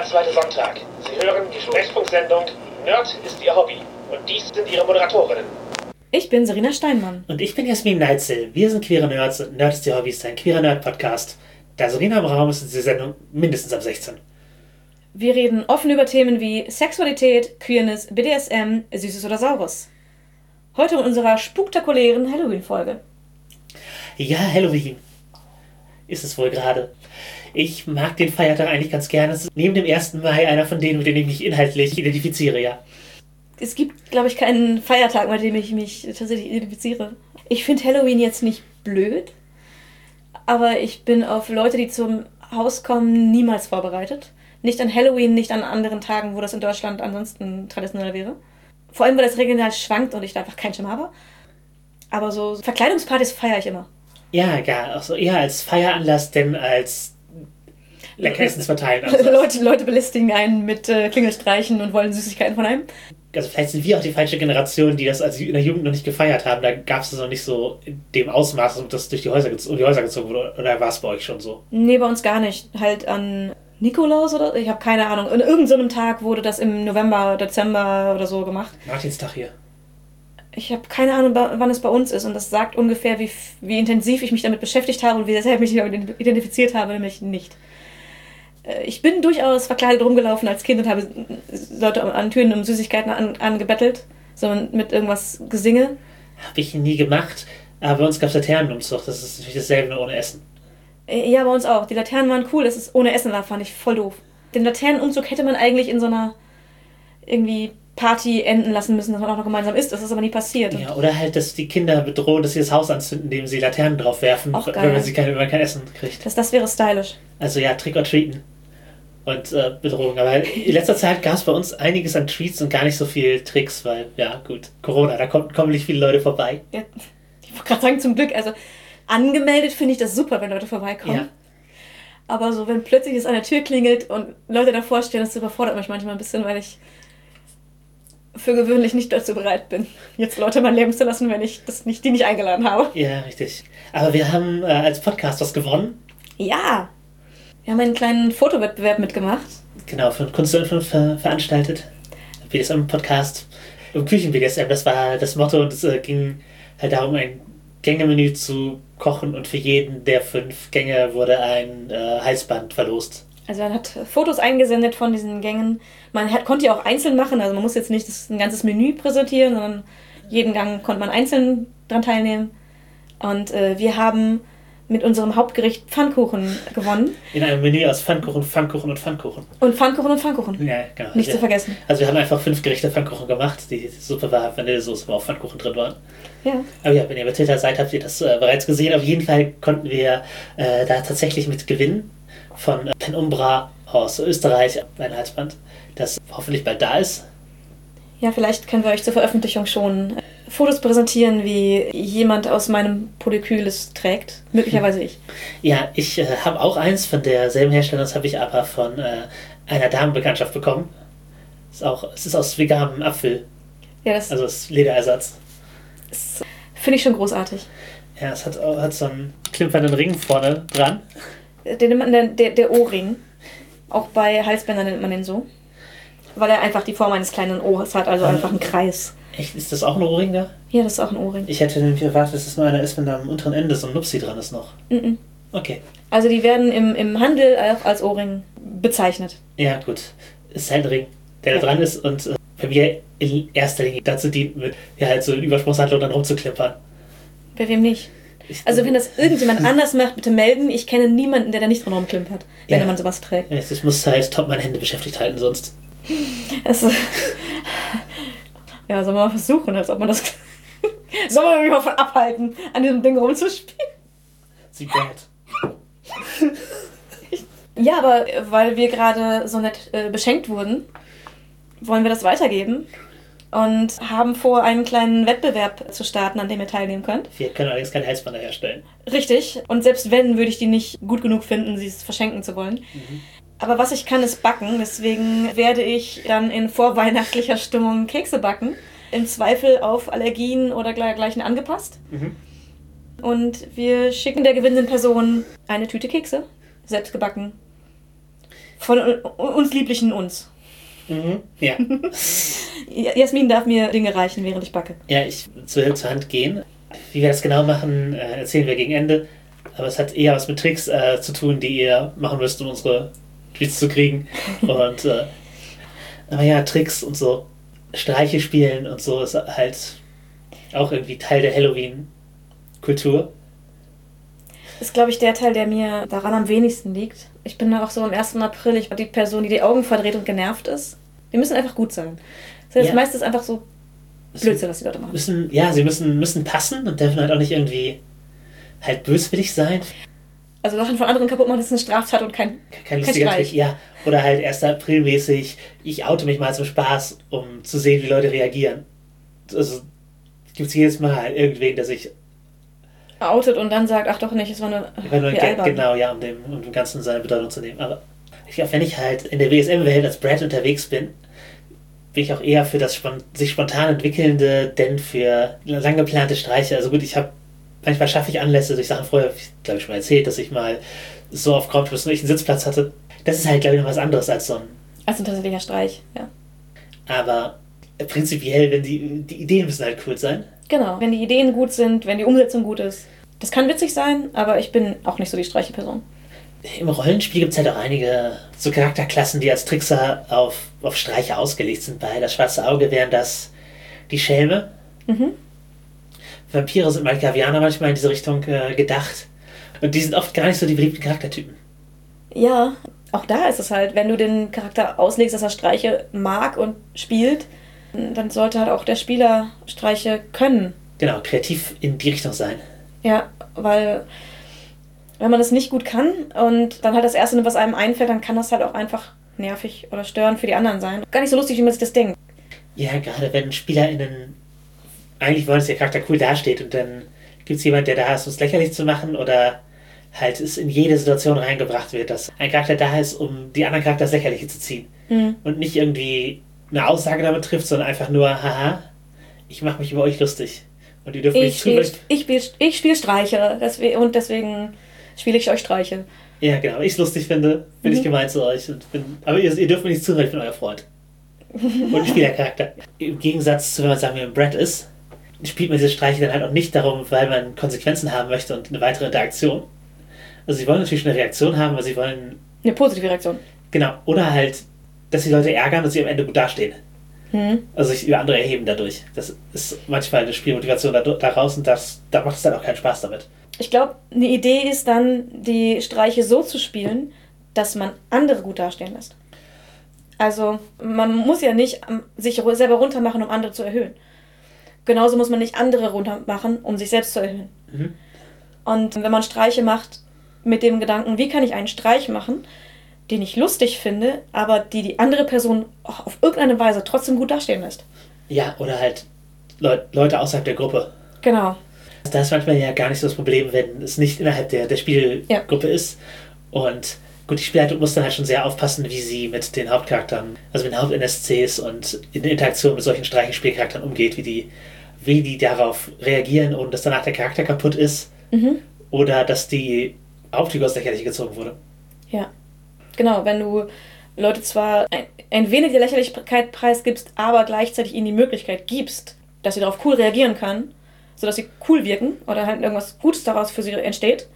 zweite Sonntag. Sie hören die Sprechfunksendung Nerd ist Ihr Hobby. Und dies sind Ihre Moderatorinnen. Ich bin Serena Steinmann. Und ich bin Jasmin Neitzel. Wir sind queere Nerds und Nerd ist Ihr Hobby ist ein queerer Nerd-Podcast. Da Serena im Raum ist, diese Sendung mindestens ab 16. Wir reden offen über Themen wie Sexualität, Queerness, BDSM, Süßes oder Saures. Heute in unserer spektakulären Halloween-Folge. Ja, Halloween ist es wohl gerade. Ich mag den Feiertag eigentlich ganz gerne. Es ist neben dem 1. Mai einer von denen, mit denen ich mich inhaltlich identifiziere, ja. Es gibt, glaube ich, keinen Feiertag, mit dem ich mich tatsächlich identifiziere. Ich finde Halloween jetzt nicht blöd, aber ich bin auf Leute, die zum Haus kommen, niemals vorbereitet. Nicht an Halloween, nicht an anderen Tagen, wo das in Deutschland ansonsten traditionell wäre. Vor allem, weil das regional schwankt und ich da einfach keinen Schimmer habe. Aber so Verkleidungspartys feiere ich immer. Ja, auch so eher als Feieranlass, denn als Leckeressens verteilen. Leute belästigen einen mit Klingelstreichen und wollen Süßigkeiten von einem. Also vielleicht sind wir auch die falsche Generation, die das als in der Jugend noch nicht gefeiert haben. Da gab es das noch nicht so in dem Ausmaß, dass durch die Häuser gezogen wurde. Oder war es bei euch schon so? Nee, bei uns gar nicht. Halt an Nikolaus oder? Ich habe keine Ahnung. An irgendeinem Tag wurde das im November, Dezember oder so gemacht. Martinstag hier. Ich habe keine Ahnung, wann es bei uns ist. Und das sagt ungefähr, wie intensiv ich mich damit beschäftigt habe und wie sehr ich mich damit identifiziert habe, nämlich nicht. Ich bin durchaus verkleidet rumgelaufen als Kind und habe Leute an Türen um Süßigkeiten angebettelt, sondern mit irgendwas Gesinge. Habe ich nie gemacht, aber bei uns gab es Laternenumzug. Das ist natürlich dasselbe, nur ohne Essen. Ja, bei uns auch. Die Laternen waren cool, dass es ohne Essen war, fand ich voll doof. Den Laternenumzug hätte man eigentlich in so einer irgendwie Party enden lassen müssen, dass man auch noch gemeinsam isst. Das ist aber nie passiert. Ja, oder halt, dass die Kinder bedrohen, dass sie das Haus anzünden, indem sie Laternen drauf werfen, wenn man kein Essen kriegt. Das wäre stylisch. Also ja, Trick or Treaten. Und Bedrohung. Aber in letzter Zeit gab es bei uns einiges an Treats und gar nicht so viel Tricks, weil, ja gut, Corona, da kommen nicht viele Leute vorbei. Ja, ich wollte gerade sagen, zum Glück, also angemeldet finde ich das super, wenn Leute vorbeikommen. Ja. Aber so, wenn plötzlich es an der Tür klingelt und Leute davor stehen, das überfordert mich manchmal ein bisschen, weil ich für gewöhnlich nicht dazu bereit bin, jetzt Leute mein Leben zu lassen, wenn ich die nicht eingeladen habe. Ja, richtig. Aber wir haben als Podcast was gewonnen. Ja. Wir haben einen kleinen Fotowettbewerb mitgemacht. Genau, von Kunst und veranstaltet. BDSM-Podcast. Im Küchen-BDSM, das war das Motto. Und es ging halt darum, ein Gängemenü zu kochen. Und für jeden der 5 Gänge wurde ein Halsband verlost. Also er hat Fotos eingesendet von diesen Gängen. Man konnte die auch einzeln machen. Also man muss jetzt nicht ein ganzes Menü präsentieren, sondern jeden Gang konnte man einzeln dran teilnehmen. Und wir haben mit unserem Hauptgericht Pfannkuchen gewonnen. In einem Menü aus Pfannkuchen, Pfannkuchen und Pfannkuchen. Und Pfannkuchen und Pfannkuchen. Ja, genau. Nicht zu vergessen. Also wir haben einfach 5 Gerichte Pfannkuchen gemacht. Die Suppe war Vanillesoße, wo auch Pfannkuchen drin waren. Ja. Aber ja, wenn ihr bei Twitter seid, habt ihr das bereits gesehen. Auf jeden Fall konnten wir da tatsächlich mit gewinnen von Penumbra aus Österreich ein Halsband, das hoffentlich bald da ist. Ja, vielleicht können wir euch zur Veröffentlichung schon Fotos präsentieren, wie jemand aus meinem Polykül es trägt. Möglicherweise ich. Ja, ich habe auch eins von derselben Hersteller, das habe ich aber von einer Damenbekanntschaft bekommen. Es ist aus veganem Apfel. Ja, also das ist Lederersatz. Das finde ich schon großartig. Ja, es hat so einen klimpernden Ring vorne dran. Der O-Ring. Auch bei Halsbändern nennt man den so. Weil er einfach die Form eines kleinen Ohrs hat, also einfach ein Kreis. Echt? Ist das auch ein O-Ring da? Ja, das ist auch ein O-Ring. Ich hätte nämlich erwartet, dass es nur einer ist, wenn da am unteren Ende so ein Nupsi dran ist noch. Mhm. Okay. Also die werden im Handel auch als O-Ring bezeichnet. Ja, gut. Es ist halt ein Ring, der da dran ist und bei mir in erster Linie dazu dient, mit halt so in Übersprungshandlung dann rumzuklimpern. Bei wem nicht? Also wenn das irgendjemand anders macht, bitte melden. Ich kenne niemanden, der da nicht dran rumklimpert, wenn man sowas trägt. Ja, das muss halt top meine Hände beschäftigt halten, sonst. Also, ja, soll man mal versuchen, als ob man das... soll man mich mal von abhalten, an diesem Ding rumzuspielen? Sie bad. Ja, aber weil wir gerade so nett beschenkt wurden, wollen wir das weitergeben und haben vor, einen kleinen Wettbewerb zu starten, an dem ihr teilnehmen könnt. Wir können allerdings keine Halsbänder herstellen. Richtig. Und selbst wenn, würde ich die nicht gut genug finden, sie es verschenken zu wollen. Mhm. Aber was ich kann, ist backen. Deswegen werde ich dann in vorweihnachtlicher Stimmung Kekse backen. Im Zweifel auf Allergien oder dergleichen angepasst. Mhm. Und wir schicken der gewinnenden Person eine Tüte Kekse. Selbst gebacken. Von uns lieblichen uns. Mhm. Ja. Jasmin darf mir Dinge reichen, während ich backe. Ja, ich will zur Hand gehen. Wie wir das genau machen, erzählen wir gegen Ende. Aber es hat eher was mit Tricks zu tun, die ihr machen müsst, um unsere Tweets zu kriegen. Und aber ja, Tricks und so, Streiche spielen und so ist halt auch irgendwie Teil der Halloween-Kultur. Ist, glaube ich, der Teil, der mir daran am wenigsten liegt. Ich bin auch so am 1. April, ich war die Person, die Augen verdreht und genervt ist. Wir müssen einfach gut sein. Das heißt, Ja. meistens einfach so Blödsinn, was die Leute machen. Sie müssen passen und dürfen halt auch nicht irgendwie halt böswillig sein. Also Sachen von anderen kaputt machen, das ist eine Straftat und kein Lustiger Streich. Trick, ja. Oder halt 1. April-mäßig, ich oute mich mal zum Spaß, um zu sehen, wie Leute reagieren. Also gibt es jedes Mal halt irgendwen, der sich outet und dann sagt, ach doch nicht, es war nur genau, ja, um dem Ganzen seine Bedeutung zu nehmen. Aber ich glaube, wenn ich halt in der WSM-Welt als Brad unterwegs bin ich auch eher für das sich spontan entwickelnde, denn für lang geplante Streiche. Also gut, manchmal schaffe ich Anlässe durch Sachen vorher, glaube ich schon mal erzählt, dass ich mal so auf Cottbus nur ich einen Sitzplatz hatte. Das ist halt, glaube ich, noch was anderes als so ein... Also ein tatsächlicher Streich, ja. Aber prinzipiell, wenn die Ideen müssen halt cool sein. Genau, wenn die Ideen gut sind, wenn die Umsetzung gut ist. Das kann witzig sein, aber ich bin auch nicht so die Streiche-Person. Im Rollenspiel gibt es halt auch einige so Charakterklassen, die als Trickser auf Streiche ausgelegt sind. Bei das Schwarze Auge wären das die Schelme. Mhm. Vampire sind Malkavianer manchmal in diese Richtung gedacht. Und die sind oft gar nicht so die beliebten Charaktertypen. Ja, auch da ist es halt, wenn du den Charakter auslegst, dass er Streiche mag und spielt, dann sollte halt auch der Spieler Streiche können. Genau, kreativ in die Richtung sein. Ja, weil wenn man das nicht gut kann und dann halt das Erste, was einem einfällt, dann kann das halt auch einfach nervig oder störend für die anderen sein. Gar nicht so lustig, wie man sich das denkt. Ja, gerade wenn SpielerInnen eigentlich wollen, dass der Charakter cool dasteht und dann gibt es jemanden, der da ist, um es lächerlich zu machen oder halt es in jede Situation reingebracht wird, dass ein Charakter da ist, um die anderen Charakter ins Lächerliche zu ziehen. Mhm. Und nicht irgendwie eine Aussage damit trifft, sondern einfach nur, haha, ich mache mich über euch lustig. Und ihr dürft nicht ich spiele Streiche und deswegen spiele ich euch Streiche. Ja, genau. Ich es lustig finde, bin ich gemein zu euch. Aber ihr dürft mir nicht zuhören, ich bin euer Freund. Und ein Spielercharakter. Im Gegensatz zu, wenn man sagen wir, Brad ist, spielt man diese Streiche dann halt auch nicht darum, weil man Konsequenzen haben möchte und eine weitere Interaktion. Also sie wollen natürlich eine Reaktion haben, aber sie wollen... Eine positive Reaktion. Genau. Oder halt, dass die Leute ärgern und sie am Ende gut dastehen. Also sich über andere erheben dadurch. Das ist manchmal eine Spielmotivation daraus und da macht es dann auch keinen Spaß damit. Ich glaube, eine Idee ist dann, die Streiche so zu spielen, dass man andere gut dastehen lässt. Also man muss ja nicht sich selber runtermachen, um andere zu erhöhen. Genauso muss man nicht andere runtermachen, um sich selbst zu erhöhen. Mhm. Und wenn man Streiche macht mit dem Gedanken, wie kann ich einen Streich machen, den ich lustig finde, aber die andere Person auf irgendeine Weise trotzdem gut dastehen lässt. Ja, oder halt Leute außerhalb der Gruppe. Genau. Da ist manchmal ja gar nicht so das Problem, wenn es nicht innerhalb der Spielgruppe ist. Und gut, die Spielleitung muss dann halt schon sehr aufpassen, wie sie mit den Hauptcharakteren, also mit den Haupt-NSCs und in der Interaktion mit solchen Streichenspielcharakteren umgeht, wie die darauf reagieren und dass danach der Charakter kaputt ist oder dass die Hauptfigur aus Lächerliche gezogen wurde. Ja. Genau, wenn du Leute zwar ein wenig der Lächerlichkeit preisgibst, aber gleichzeitig ihnen die Möglichkeit gibst, dass sie darauf cool reagieren können, sodass sie cool wirken oder halt irgendwas Gutes daraus für sie entsteht,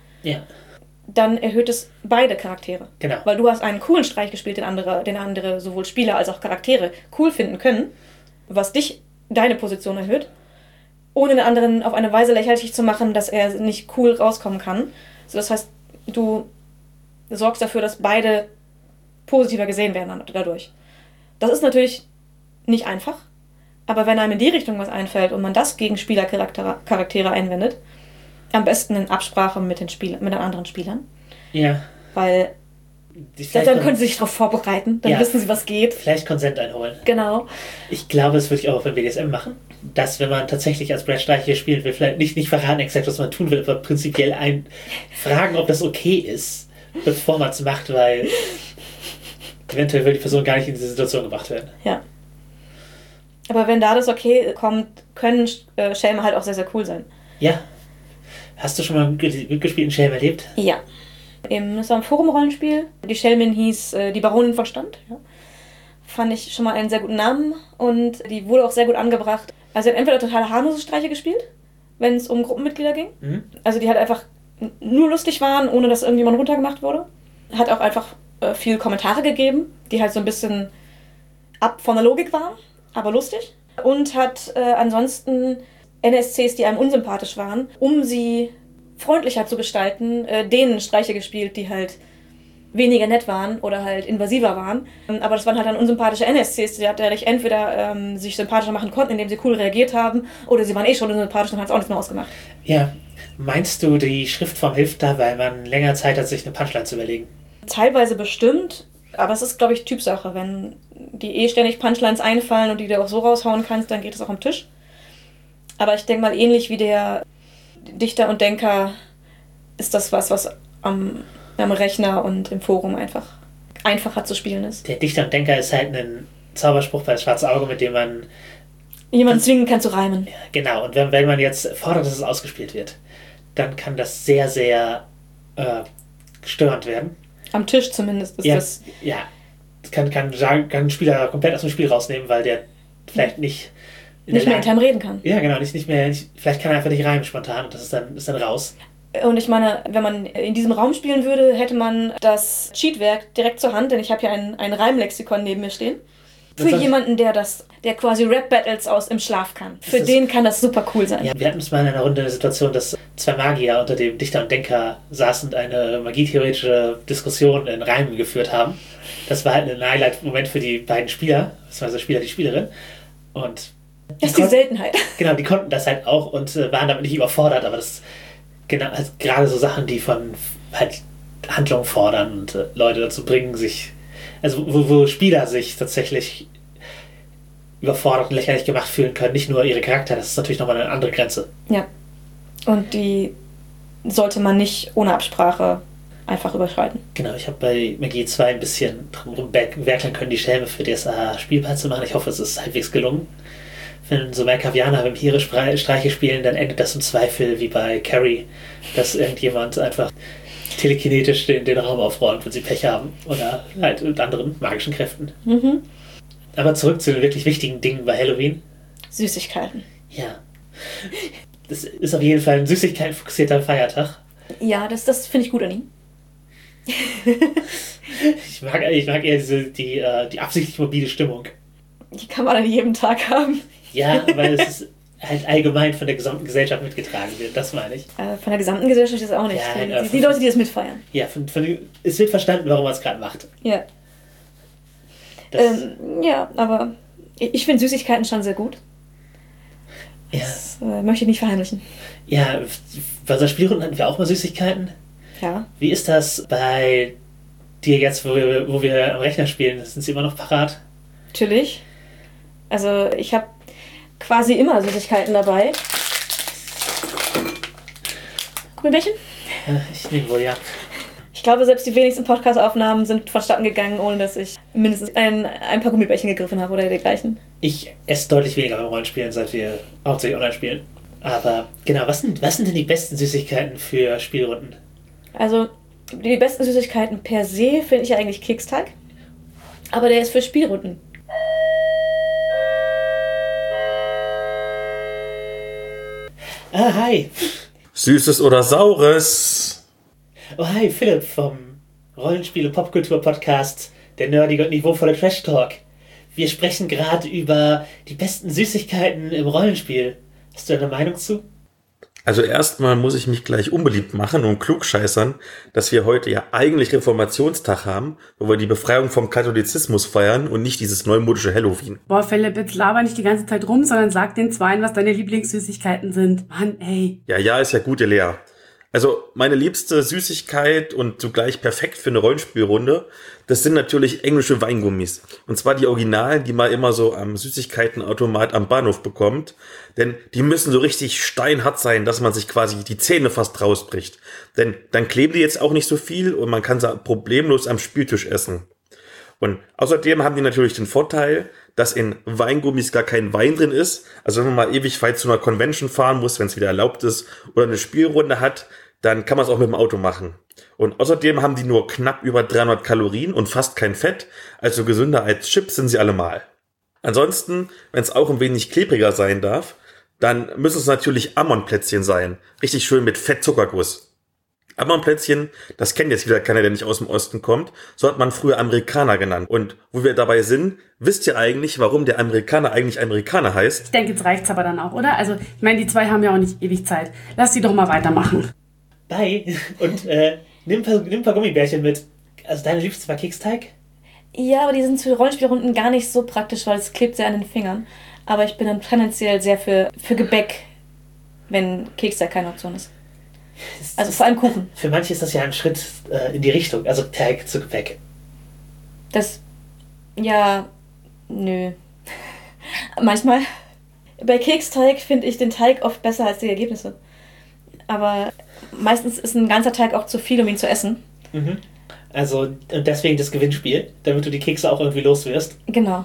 dann erhöht es beide Charaktere. Genau. Weil du hast einen coolen Streich gespielt, den andere sowohl Spieler als auch Charaktere cool finden können, was deine Position erhöht, ohne den anderen auf eine Weise lächerlich zu machen, dass er nicht cool rauskommen kann. So, das heißt, du sorgst dafür, dass beide positiver gesehen werden dadurch. Das ist natürlich nicht einfach, aber wenn einem in die Richtung was einfällt und man das gegen Spielercharaktere einwendet, am besten in Absprache mit den anderen Spielern. Ja. Weil dann können sie sich darauf vorbereiten, dann wissen sie, was geht. Vielleicht Konsent einholen. Genau. Ich glaube, das würde ich auch beim BDSM machen, dass wenn man tatsächlich als Brad Streiche spielen will, vielleicht nicht verraten exakt, was man tun will, aber prinzipiell fragen, ob das okay ist, bevor man es macht, weil eventuell will die Person gar nicht in diese Situation gebracht werden. Ja. Aber wenn da das okay kommt, können Schelme halt auch sehr, sehr cool sein. Ja. Hast du schon mal mitgespielt in Schelm erlebt? Ja. Das war ein Forum-Rollenspiel. Die Schelmin hieß die Baronin von Stand. Ja. Fand ich schon mal einen sehr guten Namen und die wurde auch sehr gut angebracht. Also sie hat entweder total harmlose Streiche gespielt, wenn es um Gruppenmitglieder ging. Also die halt einfach nur lustig waren, ohne dass irgendjemand runtergemacht wurde. Hat auch einfach viel Kommentare gegeben, die halt so ein bisschen ab von der Logik waren, aber lustig. Und hat ansonsten NSCs, die einem unsympathisch waren, um sie freundlicher zu gestalten, denen Streiche gespielt, die halt weniger nett waren oder halt invasiver waren. Aber das waren halt dann unsympathische NSCs, die dadurch entweder sich sympathischer machen konnten, indem sie cool reagiert haben, oder sie waren eh schon unsympathisch und hat es auch nichts mehr ausgemacht. Ja, meinst du, die Schriftform hilft da, weil man länger Zeit hat, sich eine Punchline zu überlegen? Teilweise bestimmt, aber es ist, glaube ich, Typsache. Wenn die ständig Punchlines einfallen und die du auch so raushauen kannst, dann geht es auch am Tisch. Aber ich denke mal, ähnlich wie der Dichter und Denker ist das was am Rechner und im Forum einfacher zu spielen ist. Der Dichter und Denker ist halt ein Zauberspruch bei das Schwarze Auge, mit dem man jemanden zwingen kann zu reimen. Ja, genau, und wenn man jetzt fordert, dass es ausgespielt wird, dann kann das sehr, sehr störend werden. Am Tisch zumindest ist das... Ja, das kann ein Spieler komplett aus dem Spiel rausnehmen, weil der vielleicht nicht mehr in Time reden kann. Ja, genau, vielleicht kann er einfach nicht reimen spontan und das ist dann raus. Und ich meine, wenn man in diesem Raum spielen würde, hätte man das Cheatwerk direkt zur Hand, denn ich habe hier ein Reimlexikon neben mir stehen. Für jemanden, der quasi Rap-Battles aus im Schlaf kann. Für den kann das super cool sein. Ja, wir hatten es mal in einer Runde eine Situation, dass zwei Magier unter dem Dichter und Denker saßen und eine magietheoretische Diskussion in Reimen geführt haben. Das war halt ein Highlight-Moment für die beiden Spieler, beziehungsweise Spieler, die Spielerin. Und das ist die Seltenheit. Genau, die konnten das halt auch und waren damit nicht überfordert, aber das genau, also gerade so Sachen, die von halt Handlung fordern und Leute dazu bringen, sich, also wo Spieler sich tatsächlich überfordert und lächerlich gemacht fühlen können, nicht nur ihre Charakter, das ist natürlich nochmal eine andere Grenze. Ja, und die sollte man nicht ohne Absprache einfach überschreiten. Genau, ich habe bei Magie 2 ein bisschen drum rumwerkeln können, die Schelme für DSA spielbar zu machen. Ich hoffe, es ist halbwegs gelungen. Wenn so Merkavianer Vampire-Streiche spielen, dann endet das im Zweifel wie bei Carrie, dass irgendjemand einfach telekinetisch den Raum aufräumt, wenn sie Pech haben. Oder halt mit anderen magischen Kräften. Mhm. Aber zurück zu den wirklich wichtigen Dingen bei Halloween. Süßigkeiten. Ja. Das ist auf jeden Fall ein süßigkeitenfokussierter Feiertag. Ja, das finde ich gut an ihm. Ich mag eher die absichtlich mobile Stimmung. Die kann man an jedem Tag haben. Ja, weil es ist halt allgemein von der gesamten Gesellschaft mitgetragen wird, das meine ich. Von der gesamten Gesellschaft ist auch nicht. Ja, die Leute, die das mitfeiern. Ja, es wird verstanden, warum man es gerade macht. Ja. Ja, aber ich finde Süßigkeiten schon sehr gut. Ja. Das möchte ich nicht verheimlichen. Ja, bei unserer Spielrunde hatten wir auch mal Süßigkeiten. Ja. Wie ist das bei dir jetzt, wo wir am Rechner spielen? Sind sie immer noch parat? Natürlich. Also ich habe quasi immer Süßigkeiten dabei. Gummibärchen? Ja, ich nehme wohl, ja. Ich glaube, selbst die wenigsten Podcast-Aufnahmen sind vonstatten gegangen, ohne dass ich mindestens ein paar Gummibärchen gegriffen habe oder dergleichen. Ich esse deutlich weniger beim Rollenspielen, seit wir hauptsächlich online spielen. Aber genau, was sind denn die besten Süßigkeiten für Spielrunden? Also, die besten Süßigkeiten per se finde ich ja eigentlich Keksteig. Aber der ist für Spielrunden. Ah, hi. Süßes oder Saures? Oh, hi, Philipp vom Rollenspiele-Popkultur-Podcast, der nerdige und niveauvolle Trash-Talk. Wir sprechen gerade über die besten Süßigkeiten im Rollenspiel. Hast du eine Meinung zu? Also erstmal muss ich mich gleich unbeliebt machen und klugscheißern, dass wir heute ja eigentlich Reformationstag haben, wo wir die Befreiung vom Katholizismus feiern und nicht dieses neumodische Halloween. Boah, Philipp, jetzt laber nicht die ganze Zeit rum, sondern sag den Zweien, was deine Lieblingssüßigkeiten sind. Mann, ey. Ja, ist ja gut, Lea. Also meine liebste Süßigkeit und zugleich perfekt für eine Rollenspielrunde, das sind natürlich englische Weingummis. Und zwar die Originalen, die man immer so am Süßigkeitenautomat am Bahnhof bekommt. Denn die müssen so richtig steinhart sein, dass man sich quasi die Zähne fast rausbricht. Denn dann kleben die jetzt auch nicht so viel und man kann sie problemlos am Spieltisch essen. Und außerdem haben die natürlich den Vorteil, dass in Weingummis gar kein Wein drin ist. Also wenn man mal ewig weit zu einer Convention fahren muss, wenn es wieder erlaubt ist, oder eine Spielrunde hat, dann kann man es auch mit dem Auto machen. Und außerdem haben die nur knapp über 300 Kalorien und fast kein Fett, also gesünder als Chips sind sie allemal. Ansonsten, wenn es auch ein wenig klebriger sein darf, dann müssen es natürlich Ammonplätzchen sein. Richtig schön mit Fettzuckerguss. Ammonplätzchen, das kennt jetzt wieder keiner, der nicht aus dem Osten kommt. So hat man früher Amerikaner genannt. Und wo wir dabei sind, wisst ihr eigentlich, warum der Amerikaner eigentlich Amerikaner heißt? Ich denke, jetzt reicht's aber dann auch, oder? Also, ich meine, die zwei haben ja auch nicht ewig Zeit. Lass die doch mal weitermachen. Bye. Und nimm ein paar Gummibärchen mit. Also deine Liebste war Keksteig? Ja, aber die sind für Rollenspielrunden gar nicht so praktisch, weil es klebt sehr an den Fingern. Aber ich bin dann tendenziell sehr für Gebäck, wenn Keksteig keine Option ist. Also vor allem Kuchen. Für manche ist das ja ein Schritt in die Richtung, also Teig zu Gebäck. Nö. Manchmal. Bei Keksteig finde ich den Teig oft besser als die Ergebnisse. Aber meistens ist ein ganzer Teig auch zu viel, um ihn zu essen. Mhm. Also, und deswegen das Gewinnspiel, damit du die Kekse auch irgendwie los wirst. Genau.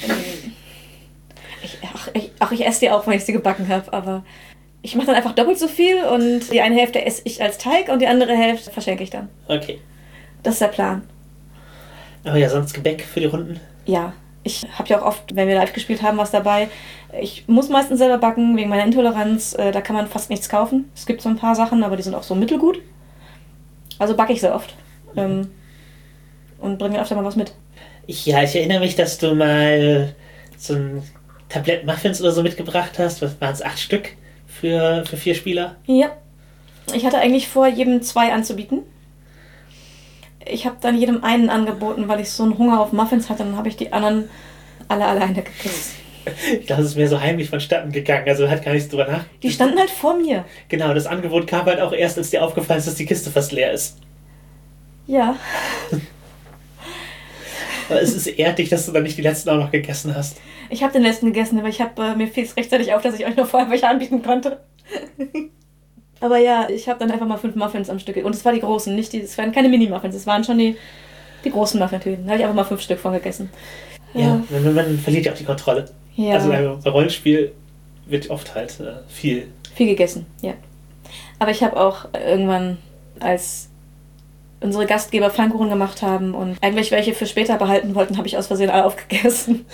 Ich esse die auch, wenn ich sie gebacken habe, aber ich mache dann einfach doppelt so viel und die eine Hälfte esse ich als Teig und die andere Hälfte verschenke ich dann. Okay. Das ist der Plan. Aber ja, sonst Gebäck für die Runden? Ja, ich habe ja auch oft, wenn wir live gespielt haben, was dabei. Ich muss meistens selber backen, wegen meiner Intoleranz. Da kann man fast nichts kaufen. Es gibt so ein paar Sachen, aber die sind auch so mittelgut. Also backe ich sehr oft. Und bringe öfter mal was mit. Ich erinnere mich, dass du mal so ein Tablett Muffins oder so mitgebracht hast. Was waren es, 8 Stück für 4 Spieler? Ja. Ich hatte eigentlich vor, jedem 2 anzubieten. Ich habe dann jedem einen angeboten, weil ich so einen Hunger auf Muffins hatte. Dann habe ich die anderen alle alleine gegessen. Ich glaube, es ist mir so heimlich vonstatten gegangen. Also hat gar nichts drüber nach. Die standen halt vor mir. Genau, das Angebot kam halt auch erst, als dir aufgefallen ist, dass die Kiste fast leer ist. Ja. Aber es ist ehrlich, dass du dann nicht die letzten auch noch gegessen hast. Ich habe den letzten gegessen, aber mir fiel es rechtzeitig auf, dass ich euch noch vorher welche anbieten konnte. Aber ja, ich habe dann einfach mal 5 Muffins am Stück. Und es waren die großen, es waren keine Mini-Muffins, es waren schon die großen Muffintüten. Da habe ich einfach mal 5 Stück von gegessen. Ja, man verliert ja auch die Kontrolle. Ja. Also bei Rollenspiel wird oft halt viel gegessen, ja. Aber ich habe auch irgendwann, als unsere Gastgeber Pfannkuchen gemacht haben und eigentlich welche für später behalten wollten, habe ich aus Versehen alle aufgegessen.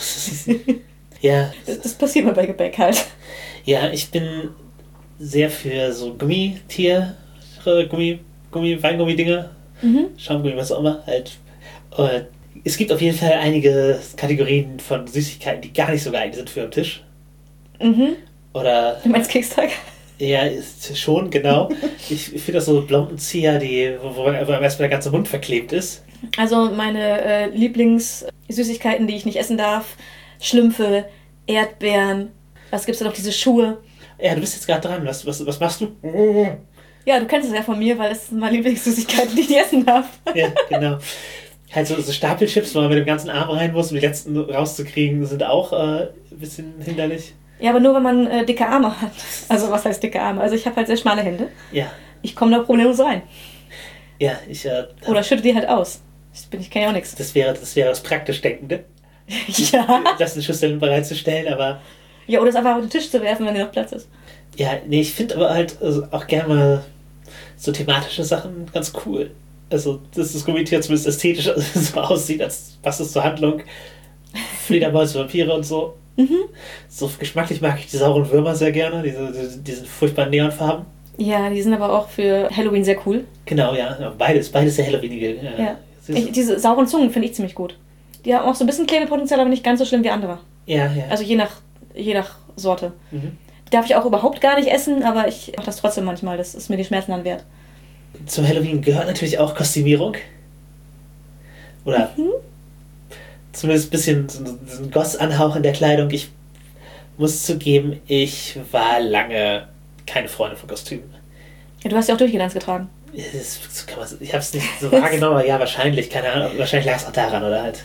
Ja. Das passiert mir bei Gebäck halt. Ja, ich bin sehr für so Gummitiere, Weingummi-Dinge, Schaumgummi, was auch immer, halt. Es gibt auf jeden Fall einige Kategorien von Süßigkeiten, die gar nicht so geeignet sind für den Tisch. Mhm. Oder... Du meinst Keksteig? Ja, ist schon, genau. Ich finde das so Blombenzieher, wo erstmal der ganze Mund verklebt ist. Also meine Lieblingssüßigkeiten, die ich nicht essen darf: Schlümpfe, Erdbeeren, was gibt's da noch, diese Schuhe. Ja, du bist jetzt gerade dran. Was machst du? Ja, du kennst es ja von mir, weil es sind meine Lieblingssüßigkeiten, die ich nicht essen darf. Ja, genau. Halt so Stapelchips, wo man mit dem ganzen Arm rein muss, um die letzten rauszukriegen, sind auch ein bisschen hinderlich. Ja, aber nur, wenn man dicke Arme hat. Also, was heißt dicke Arme? Also, ich habe halt sehr schmale Hände. Ja. Ich komme da problemlos rein. Ja, Oder schütte die halt aus. Ich kenne ja auch nichts. Das wäre das praktisch Denkende. Ja. Das in Schüsseln bereitzustellen, aber... Ja, oder es einfach auf den Tisch zu werfen, wenn dir noch Platz ist. Ja, nee, ich finde aber halt auch gerne mal so thematische Sachen ganz cool. Also, dass das Gummitier zumindest ästhetisch so aussieht, als passt es zur Handlung. Fledermäuse, Vampire und so. Mhm. So geschmacklich mag ich die sauren Würmer sehr gerne, diese furchtbaren Neonfarben. Ja, die sind aber auch für Halloween sehr cool. Genau, ja, beides sehr Halloweenige. Ja. Diese sauren Zungen finde ich ziemlich gut. Die haben auch so ein bisschen Klebepotenzial, aber nicht ganz so schlimm wie andere. Ja. Also je nach Sorte. Mhm. Die darf ich auch überhaupt gar nicht essen, aber ich mache das trotzdem manchmal. Das ist mir die Schmerzen dann wert. Zum Halloween gehört natürlich auch Kostümierung. Oder zumindest ein bisschen so ein Goss-Anhauch in der Kleidung. Ich muss zugeben, ich war lange keine Freundin von Kostümen. Ja, du hast ja auch Durchgedanz getragen. Ich habe es nicht so wahrgenommen, aber ja, wahrscheinlich. Keine Ahnung, wahrscheinlich lag es auch daran, oder halt.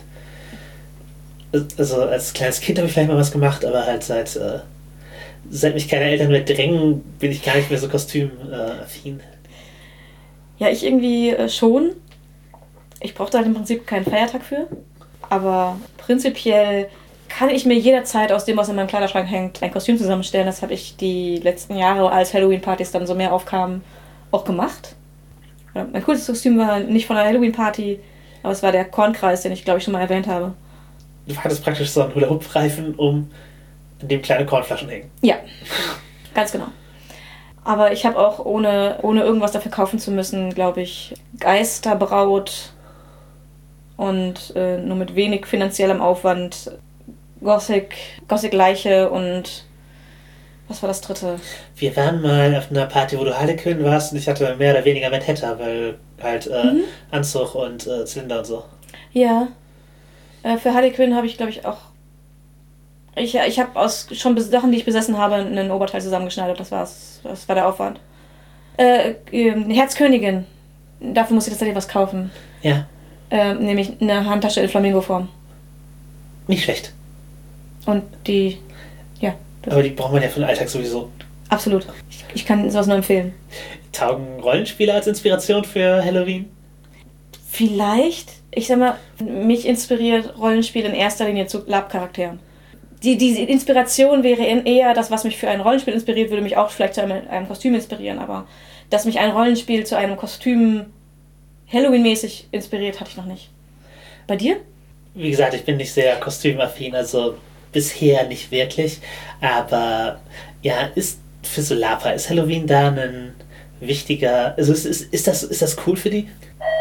Also als kleines Kind habe ich vielleicht mal was gemacht, aber halt seit mich keine Eltern mehr drängen, bin ich gar nicht mehr so kostümaffin. Ja, ich irgendwie schon. Ich brauchte halt im Prinzip keinen Feiertag für. Aber prinzipiell kann ich mir jederzeit aus dem, was in meinem Kleiderschrank hängt, ein Kostüm zusammenstellen. Das habe ich die letzten Jahre, als Halloween-Partys dann so mehr aufkamen, auch gemacht. Mein coolstes Kostüm war nicht von einer Halloween-Party, aber es war der Kornkreis, den ich, glaube ich, schon mal erwähnt habe. Du hattest praktisch so einen Hula-Hoop-Reifen, an dem kleine Kornflaschen hängen. Ja, ganz genau. Aber ich habe auch, ohne irgendwas dafür kaufen zu müssen, glaube ich, Geisterbraut und nur mit wenig finanziellem Aufwand Gothic-Leiche und was war das dritte? Wir waren mal auf einer Party, wo du Harlequin warst und ich hatte mehr oder weniger Mad Hatter, weil halt Anzug und Zylinder und so. Ja. Für Harley Quinn habe ich, glaube ich, auch... Ich habe aus schon Sachen, die ich besessen habe, einen Oberteil zusammengeschneidert. Das war's. Das war der Aufwand. Herzkönigin. Dafür musste ich tatsächlich was kaufen. Ja. Nämlich eine Handtasche in Flamingo-Form. Nicht schlecht. Und die... Ja. Aber die braucht man ja für den Alltag sowieso. Absolut. Ich kann sowas nur empfehlen. Taugen Rollenspiele als Inspiration für Halloween? Vielleicht, ich sag mal, mich inspiriert Rollenspiel in erster Linie zu Lab-Charakteren. Diese Inspiration wäre eher das, was mich für ein Rollenspiel inspiriert, würde mich auch vielleicht zu einem Kostüm inspirieren, aber dass mich ein Rollenspiel zu einem Kostüm Halloween-mäßig inspiriert, hatte ich noch nicht. Bei dir? Wie gesagt, ich bin nicht sehr kostümaffin, also bisher nicht wirklich, aber ja, ist für Solapa, ist Halloween da ein wichtiger, also ist das cool für die?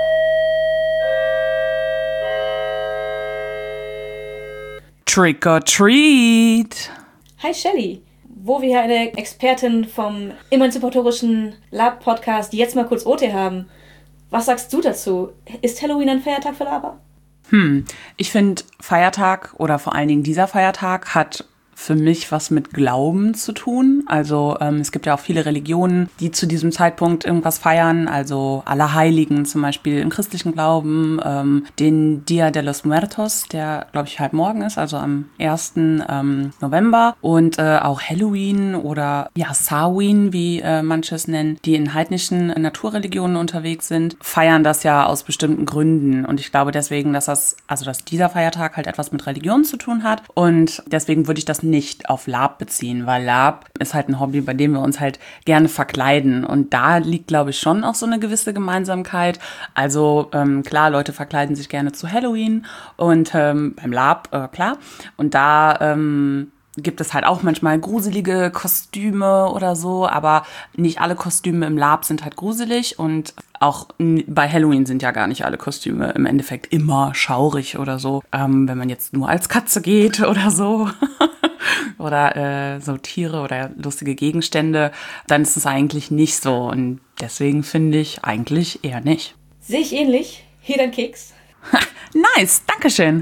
Trick or Treat! Hi Shelly, wo wir hier eine Expertin vom emanzipatorischen Lab-Podcast jetzt mal kurz OT haben. Was sagst du dazu? Ist Halloween ein Feiertag für Laber? Ich finde, Feiertag oder vor allen Dingen dieser Feiertag hat für mich was mit Glauben zu tun. Also es gibt ja auch viele Religionen, die zu diesem Zeitpunkt irgendwas feiern. Also Allerheiligen zum Beispiel im christlichen Glauben, den Dia de los Muertos, der glaube ich halt morgen ist, also am 1. November. Und auch Halloween oder ja Samhain, wie manche es nennen, die in heidnischen Naturreligionen unterwegs sind, feiern das ja aus bestimmten Gründen. Und ich glaube deswegen, dass dieser Feiertag halt etwas mit Religion zu tun hat. Und deswegen würde ich das nicht auf Lab beziehen, weil Lab ist halt ein Hobby, bei dem wir uns halt gerne verkleiden. Und da liegt, glaube ich, schon auch so eine gewisse Gemeinsamkeit. Also klar, Leute verkleiden sich gerne zu Halloween und beim Lab, klar. Und da gibt es halt auch manchmal gruselige Kostüme oder so, aber nicht alle Kostüme im Lab sind halt gruselig und auch bei Halloween sind ja gar nicht alle Kostüme im Endeffekt immer schaurig oder so. Wenn man jetzt nur als Katze geht oder so oder so Tiere oder lustige Gegenstände, dann ist es eigentlich nicht so und deswegen finde ich eigentlich eher nicht. Sehe ich ähnlich. Hier dein Keks. Nice, dankeschön.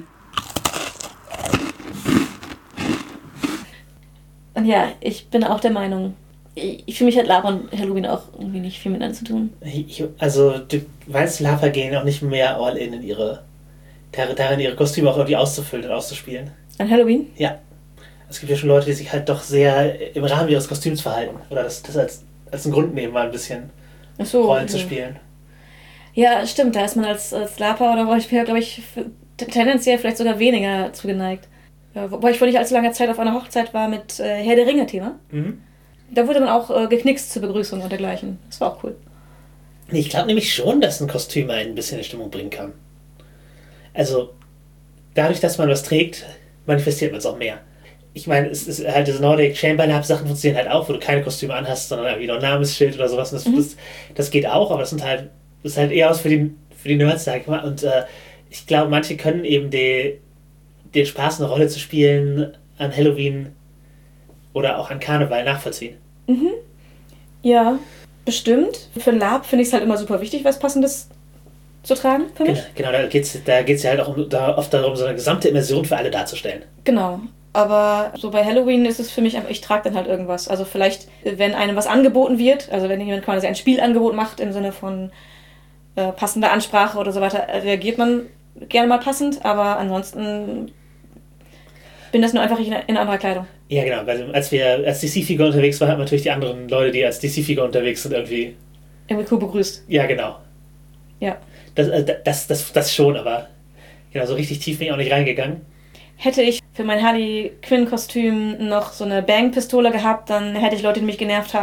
Und ja, ich bin auch der Meinung, für mich hat Lab und Halloween auch irgendwie nicht viel miteinander zu tun. Also du weißt, Lava gehen auch nicht mehr all in darin ihre Kostüme auch irgendwie auszufüllen und auszuspielen. An Halloween? Ja. Es gibt ja schon Leute, die sich halt doch sehr im Rahmen ihres Kostüms verhalten. Oder das als einen Grund nehmen, mal ein bisschen Rollen zu spielen. Ja, stimmt. Da ist man als Lapa oder Rollenspieler, glaube ich, tendenziell vielleicht sogar weniger zugeneigt. Ja, wobei ich vor nicht allzu langer Zeit auf einer Hochzeit war mit Herr der Ringe-Thema. Mhm. Da wurde dann auch geknickst zur Begrüßung und dergleichen. Das war auch cool. Ich glaube nämlich schon, dass ein Kostüm einen ein bisschen in Stimmung bringen kann. Also, dadurch, dass man was trägt, manifestiert man es auch mehr. Ich meine, es ist halt diese Nordic Chamber Lab Sachen funktionieren halt auch, wo du keine Kostüme anhast, sondern irgendwie noch ein Namensschild oder sowas. Und das geht auch, aber das ist halt eher was für die Nerds, sag ich mal. Und ich glaube, manche können eben den Spaß, eine Rolle zu spielen an Halloween oder auch an Karneval nachvollziehen. Mhm. Ja, bestimmt. Für ein Lab finde ich es halt immer super wichtig, was Passendes zu tragen für mich. Genau, da geht's ja halt auch oft darum, so eine gesamte Immersion für alle darzustellen. Genau. Aber so bei Halloween ist es für mich einfach, ich trage dann halt irgendwas. Also vielleicht, wenn einem was angeboten wird, also wenn jemand quasi ein Spielangebot macht im Sinne von passender Ansprache oder so weiter, reagiert man gerne mal passend, aber ansonsten bin das nur einfach in anderer Kleidung. Ja, genau, weil als wir als DC-Figur unterwegs waren, haben natürlich die anderen Leute, die als DC-Figur unterwegs sind, irgendwie cool begrüßt. Ja, genau. Ja. Das schon, aber genau, so richtig tief bin ich auch nicht reingegangen. Hätte ich für mein Harley Quinn-Kostüm noch so eine Bang-Pistole gehabt, dann hätte ich Leute, die mich genervt haben,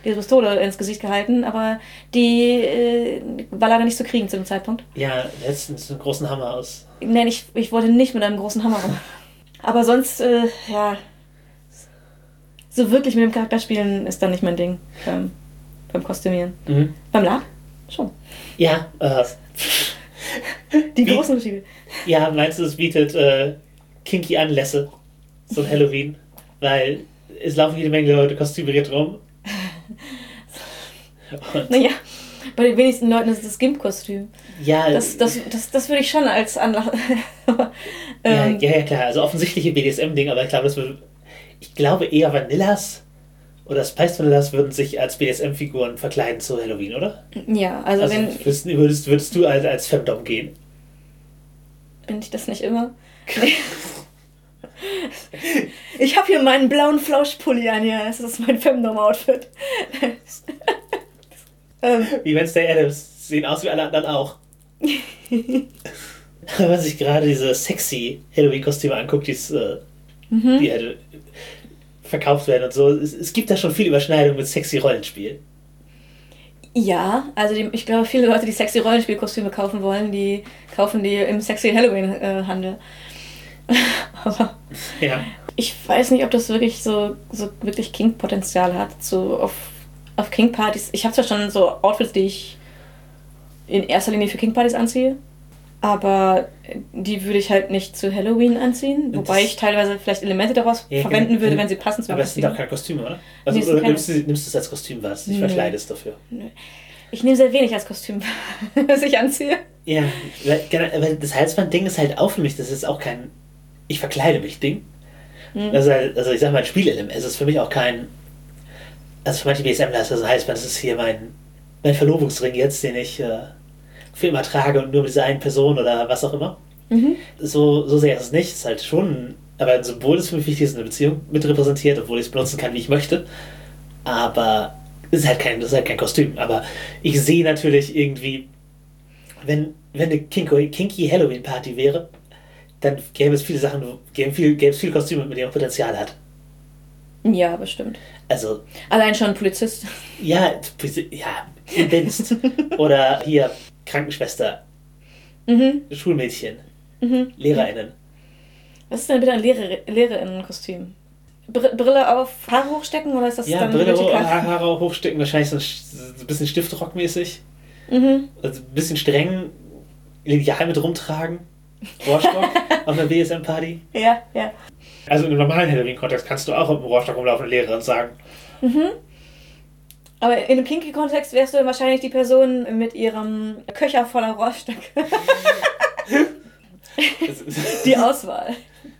diese Pistole ins Gesicht gehalten, aber die war leider nicht zu kriegen zu dem Zeitpunkt. Ja, letztens einen großen Hammer aus. Nein, ich wollte nicht mit einem großen Hammer rum. Aber sonst, ja, so wirklich mit dem Charakter spielen ist dann nicht mein Ding beim Kostümieren. Mhm. Beim Lab? Schon. Ja, Die großen Unterschiede. Ja, meinst du, es bietet kinky Anlässe, so ein Halloween? Weil es laufen jede Menge Leute kostümiert rum. Naja, bei den wenigsten Leuten ist es das Gimp-Kostüm. Ja, Das würde ich schon als Anlass. ja, klar. Also offensichtliche BDSM-Ding, aber ich glaube eher Vanillas oder Spice Vanillas würden sich als BDSM-Figuren verkleiden zu Halloween, oder? Ja, also wenn... Würdest du als Femdom gehen? Bin ich das nicht immer? Nee. Ich habe hier meinen blauen Flauschpulli an, ja. Das ist mein Femdom-Outfit. Wie Wednesday Addams. Sehen aus wie alle anderen auch. Wenn man sich gerade diese sexy Halloween-Kostüme anguckt, die halt verkauft werden und so, es gibt da schon viel Überschneidung mit sexy Rollenspiel. Ja, also ich glaube, viele Leute, die sexy Rollenspielkostüme kaufen wollen, die kaufen die im sexy Halloween-Handel. Aber ja. Ich weiß nicht, ob das wirklich so wirklich Kink-Potenzial hat, so auf Kink-Partys. Ich habe zwar schon so Outfits, die ich in erster Linie für Kink-Partys anziehe, aber die würde ich halt nicht zu Halloween anziehen, wobei ich teilweise vielleicht Elemente daraus verwenden würde, wenn sie passen zu Aber es sind doch keine Kostüme, oder? Also, Nee, oder nimmst du es als Kostüm wahr, dass du dich verkleidest dafür? Nö. Ich nehme sehr wenig als Kostüm, was ich anziehe. Ja, weil das Halsband-Ding ist halt auch für mich, das ist auch kein ich verkleide mich Ding. Also ich sag mal, ein Spielelement. Es ist für mich auch kein, also für manche BSMler ist das ein Halsband, das ist hier mein Verlobungsring jetzt, den ich für immer trage und nur mit dieser einen Person oder was auch immer. Mhm. So sehr ist es nicht. Es ist halt schon, aber ein Symbol ist für mich wichtig, dass eine Beziehung mit repräsentiert, obwohl ich es benutzen kann, wie ich möchte. Aber es ist halt kein Kostüm. Aber ich sehe natürlich irgendwie, wenn eine kinky Halloween-Party wäre, dann gäbe es viele Kostüme, mit denen man Potenzial hat. Ja, bestimmt. Also. Allein schon ein Polizist. Ja, im Dienst. Oder hier Krankenschwester. Schulmädchen. LehrerInnen. Was ist denn bitte ein LehrerInnen-Kostüm? Brille auf, Haare hochstecken oder ist das dann Brille vertikal? Haare hochstecken, wahrscheinlich so ein bisschen Stiftrock-mäßig. Also ein bisschen streng, Lineal mit rumtragen. Rohrstock auf einer BSM-Party. Ja. Also im normalen Halloween-Kontext kannst du auch mit dem Rohrstock rumlaufen und Lehrerin sagen. Aber in einem Kinky-Kontext wärst du dann wahrscheinlich die Person mit ihrem Köcher voller Rohrstock. Die Auswahl.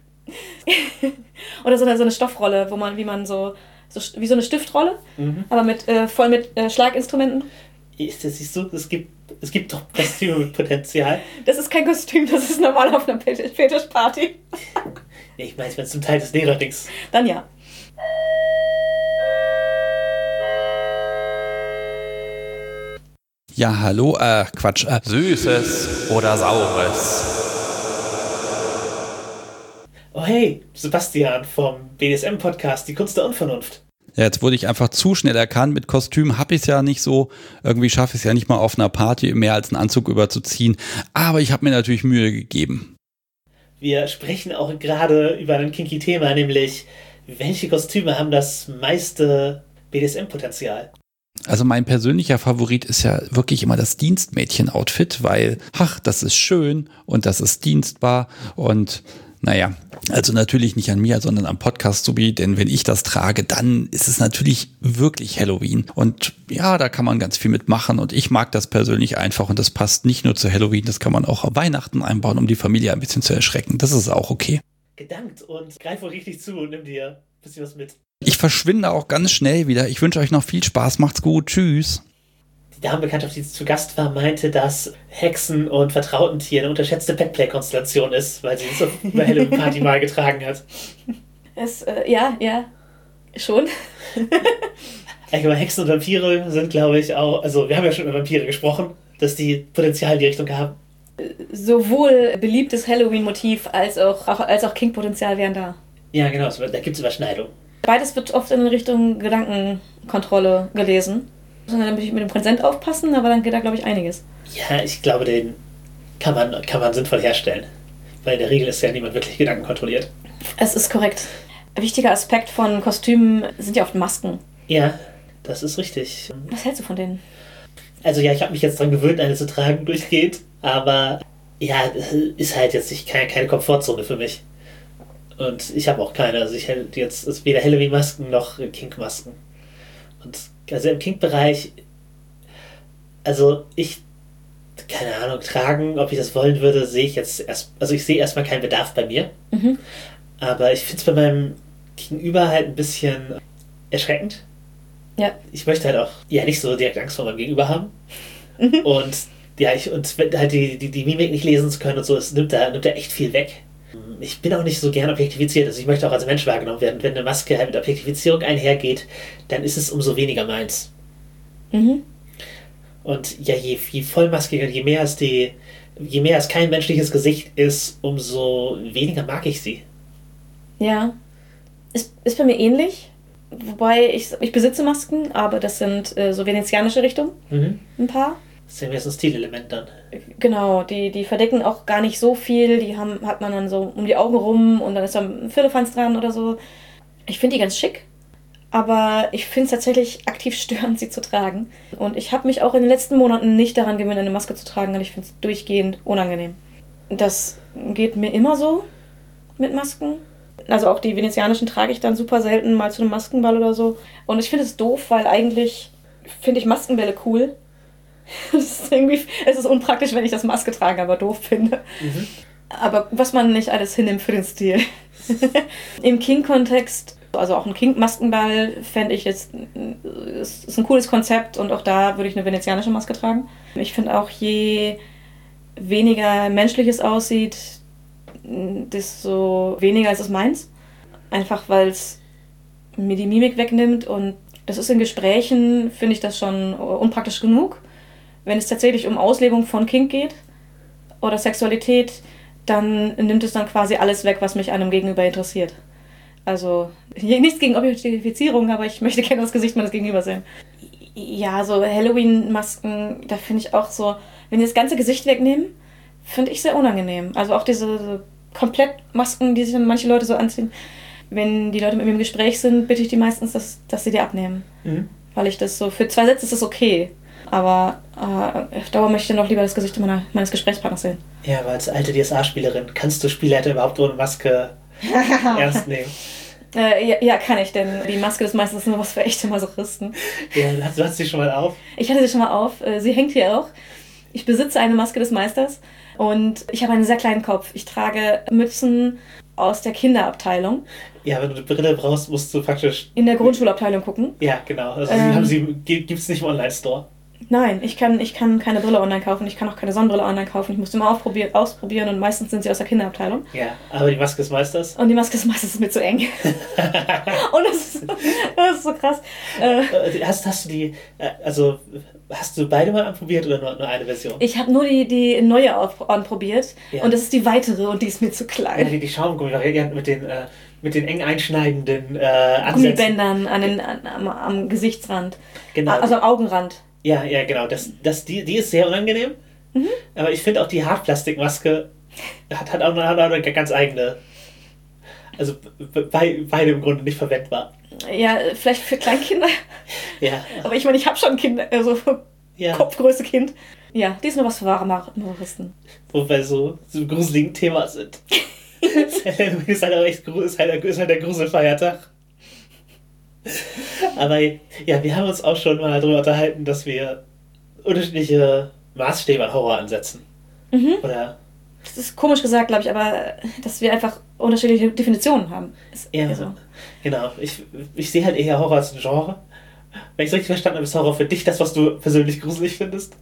Oder so eine Stoffrolle, wie so eine Stiftrolle, aber voll mit Schlaginstrumenten. Siehst du, es gibt doch Kostüme mit Potenzial. Das ist kein Kostüm, das ist normal auf einer Fetischparty. Ich meine, wenn es zum Teil des Lehrerdings. Dann ja. Ja, hallo, Quatsch. Süßes oder Saures? Oh hey, Sebastian vom BDSM-Podcast Die Kunst der Unvernunft. Ja, jetzt wurde ich einfach zu schnell erkannt. Mit Kostüm habe ich es ja nicht so. Irgendwie schaffe ich es ja nicht mal auf einer Party mehr als einen Anzug überzuziehen. Aber ich habe mir natürlich Mühe gegeben. Wir sprechen auch gerade über ein kinky Thema, nämlich welche Kostüme haben das meiste BDSM-Potenzial? Also mein persönlicher Favorit ist ja wirklich immer das Dienstmädchen-Outfit, weil, das ist schön und das ist dienstbar und naja, also natürlich nicht an mir, sondern am Podcast-Subi, denn wenn ich das trage, dann ist es natürlich wirklich Halloween. Und ja, da kann man ganz viel mitmachen und ich mag das persönlich einfach und das passt nicht nur zu Halloween, das kann man auch auf Weihnachten einbauen, um die Familie ein bisschen zu erschrecken. Das ist auch okay. Gedankt und greif wohl richtig zu und nimm dir ein bisschen was mit. Ich verschwinde auch ganz schnell wieder. Ich wünsche euch noch viel Spaß, macht's gut, tschüss. Die Damenbekanntschaft, die zu Gast war, meinte, dass Hexen und Vertrautentier eine unterschätzte Petplay-Konstellation ist, weil sie es auf einer Halloween-Party mal getragen hat. Ja, schon. Aber Hexen und Vampire sind, glaube ich, auch, also wir haben ja schon über Vampire gesprochen, dass die Potenzial in die Richtung haben. Sowohl beliebtes Halloween-Motiv als auch Kink-Potenzial wären da. Ja, genau, da gibt es Überschneidung. Beides wird oft in Richtung Gedankenkontrolle gelesen. Dann muss ich mit dem Präsent aufpassen, aber dann geht da, glaube ich, einiges. Ja, ich glaube, den kann man sinnvoll herstellen. Weil in der Regel ist ja niemand wirklich Gedanken kontrolliert. Es ist korrekt. Ein wichtiger Aspekt von Kostümen sind ja oft Masken. Ja, das ist richtig. Was hältst du von denen? Also ja, ich habe mich jetzt daran gewöhnt, eine zu tragen durchgehend, aber ja, ist halt jetzt nicht keine Komfortzone für mich. Und ich habe auch keine, also ich hätte jetzt weder Halloween-Masken noch Kink-Masken. Und also im Kink-Bereich, also keine Ahnung, tragen, ob ich das wollen würde, sehe ich jetzt ich sehe erstmal keinen Bedarf bei mir. Mhm. Aber ich finde es bei meinem Gegenüber halt ein bisschen erschreckend. Ja. Ich möchte halt auch nicht so direkt Angst vor meinem Gegenüber haben. Mhm. Und halt die Mimik nicht lesen zu können und so, es nimmt da echt viel weg. Ich bin auch nicht so gern objektifiziert, also ich möchte auch als Mensch wahrgenommen werden. Wenn eine Maske halt mit Objektifizierung einhergeht, dann ist es umso weniger meins. Mhm. Und ja, je vollmaskiger, je mehr es kein menschliches Gesicht ist, umso weniger mag ich sie. Ja. Ist bei mir ähnlich. Wobei ich besitze Masken, aber das sind so venezianische Richtung. Mhm. Ein paar. Das ist ja mehr so ein Stilelement dann. Genau, die verdecken auch gar nicht so viel. Die hat man dann so um die Augen rum und dann ist da ein Firlefanz dran oder so. Ich finde die ganz schick. Aber ich finde es tatsächlich aktiv störend, sie zu tragen. Und ich habe mich auch in den letzten Monaten nicht daran gewöhnt, eine Maske zu tragen. Und ich finde es durchgehend unangenehm. Das geht mir immer so mit Masken. Also auch die venezianischen trage ich dann super selten mal zu einem Maskenball oder so. Und ich finde es doof, weil eigentlich finde ich Maskenbälle cool. Es ist unpraktisch, wenn ich das Maske trage, aber doof finde. Mhm. Aber was man nicht alles hinnimmt für den Stil. Im King-Kontext, also auch ein King-Maskenball, fände ich jetzt, ist ein cooles Konzept und auch da würde ich eine venezianische Maske tragen. Ich finde auch, je weniger menschlich es aussieht, desto weniger ist es meins. Einfach weil es mir die Mimik wegnimmt und das ist in Gesprächen, finde ich das schon unpraktisch genug. Wenn es tatsächlich um Auslebung von Kink geht oder Sexualität, dann nimmt es dann quasi alles weg, was mich einem Gegenüber interessiert. Also nichts gegen Objektifizierung, aber ich möchte gerne das Gesicht meines Gegenüber sehen. Ja, so Halloween-Masken, da finde ich auch so, wenn die das ganze Gesicht wegnehmen, finde ich sehr unangenehm. Also auch diese Komplettmasken, die sich dann manche Leute so anziehen. Wenn die Leute mit mir im Gespräch sind, bitte ich die meistens, dass sie die abnehmen. Mhm. Weil ich das so, für 2 Sätze ist das okay. Aber auf Dauer möchte ich dann doch lieber das Gesicht meines Gesprächspartners sehen. Ja, aber als alte DSA-Spielerin, kannst du Spielleiter überhaupt ohne Maske ernst nehmen? Ja, kann ich, denn die Maske ist meistens nur was für echte Masochisten. Ja, du hast sie schon mal auf? Ich hatte sie schon mal auf. Sie hängt hier auch. Ich besitze eine Maske des Meisters und ich habe einen sehr kleinen Kopf. Ich trage Mützen aus der Kinderabteilung. Ja, wenn du eine Brille brauchst, musst du praktisch in der Grundschulabteilung gucken. Ja, genau. Also gibt es nicht im Online-Store. Nein, ich kann keine Brille online kaufen, ich kann auch keine Sonnenbrille online kaufen. Ich muss immer ausprobieren und meistens sind sie aus der Kinderabteilung. Ja, aber die Maske des Meisters? Und die Maske des Meisters ist mir zu eng. Und das ist so krass. Hast du beide mal anprobiert oder nur eine Version? Ich habe nur die neue anprobiert und das ist die weitere und die ist mir zu klein. Ja, die Schaumgummi-Variante mit den eng einschneidenden Gummibändern am Gesichtsrand. Genau. Also am Augenrand. Ja, genau. Die ist sehr unangenehm. Mhm. Aber ich finde auch die Hartplastikmaske hat auch eine ganz eigene. Also beide im Grunde nicht verwendbar. Ja, vielleicht für Kleinkinder. Ja. Aber ich meine, ich habe schon Kinder, also Kopfgröße Kind. Ja, die ist nur was für wahre Masochisten. Wo wir so ein gruseligen Thema sind. ist halt der Gruselfeiertag. Aber ja, wir haben uns auch schon mal darüber unterhalten, dass wir unterschiedliche Maßstäbe an Horror ansetzen. Mhm. Oder? Das ist komisch gesagt, glaube ich, aber dass wir einfach unterschiedliche Definitionen haben. Genau. Ich sehe halt eher Horror als ein Genre. Wenn ich es richtig verstanden habe, ist Horror für dich das, was du persönlich gruselig findest?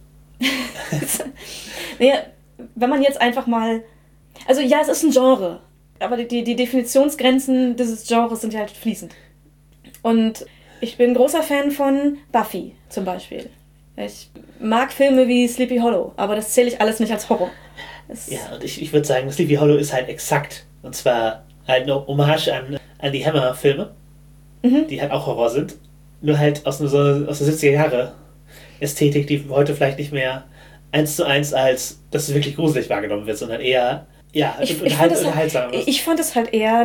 Naja, wenn man jetzt einfach mal... Also ja, es ist ein Genre, aber die Definitionsgrenzen dieses Genres sind ja halt fließend. Und ich bin großer Fan von Buffy zum Beispiel. Ich mag Filme wie Sleepy Hollow, aber das zähle ich alles nicht als Horror. Und ich würde sagen, Sleepy Hollow ist halt exakt. Und zwar halt eine Hommage an die Hammer-Filme. die halt auch Horror sind. Nur halt aus der 70er Jahre Ästhetik, die heute vielleicht nicht mehr 1:1 als das ist wirklich gruselig wahrgenommen wird, sondern eher unterhaltsam. Ich fand es halt eher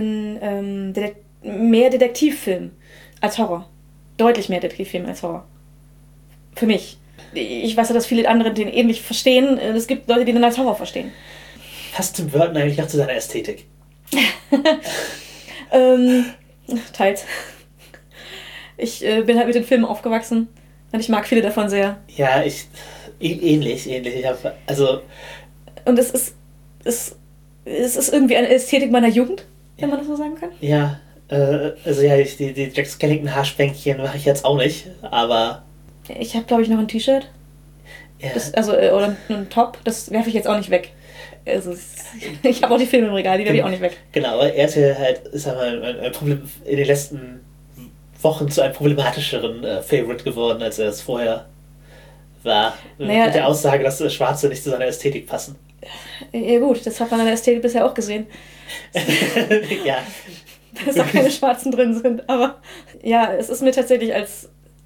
mehr Detektivfilm als Horror. Deutlich mehr Detektivfilm als Horror. Für mich. Ich weiß ja, dass viele andere den ähnlich verstehen. Es gibt Leute, die den als Horror verstehen. Passt Tim Burton eigentlich noch zu seiner Ästhetik? Teils. Ich bin halt mit den Filmen aufgewachsen und ich mag viele davon sehr. Ja, ähnlich. Ich habe, also... Und es ist irgendwie eine Ästhetik meiner Jugend, wenn man das so sagen kann. Ja, die Jack Skellington Haarspänkchen mache ich jetzt auch nicht, aber... Ich habe, glaube ich, noch ein T-Shirt. Ja. Oder einen Top, das werfe ich jetzt auch nicht weg. Also, ich habe auch die Filme im Regal, die werfe ich auch nicht weg. Genau, aber er ist ja halt, ein Problem in den letzten Wochen zu einem problematischeren Favorite geworden, als er es vorher war. Naja, mit der Aussage, dass Schwarze nicht zu seiner Ästhetik passen. Ja gut, das hat man an der Ästhetik bisher auch gesehen. Ja. Dass da keine Schwarzen drin sind, aber ja, es ist mir tatsächlich als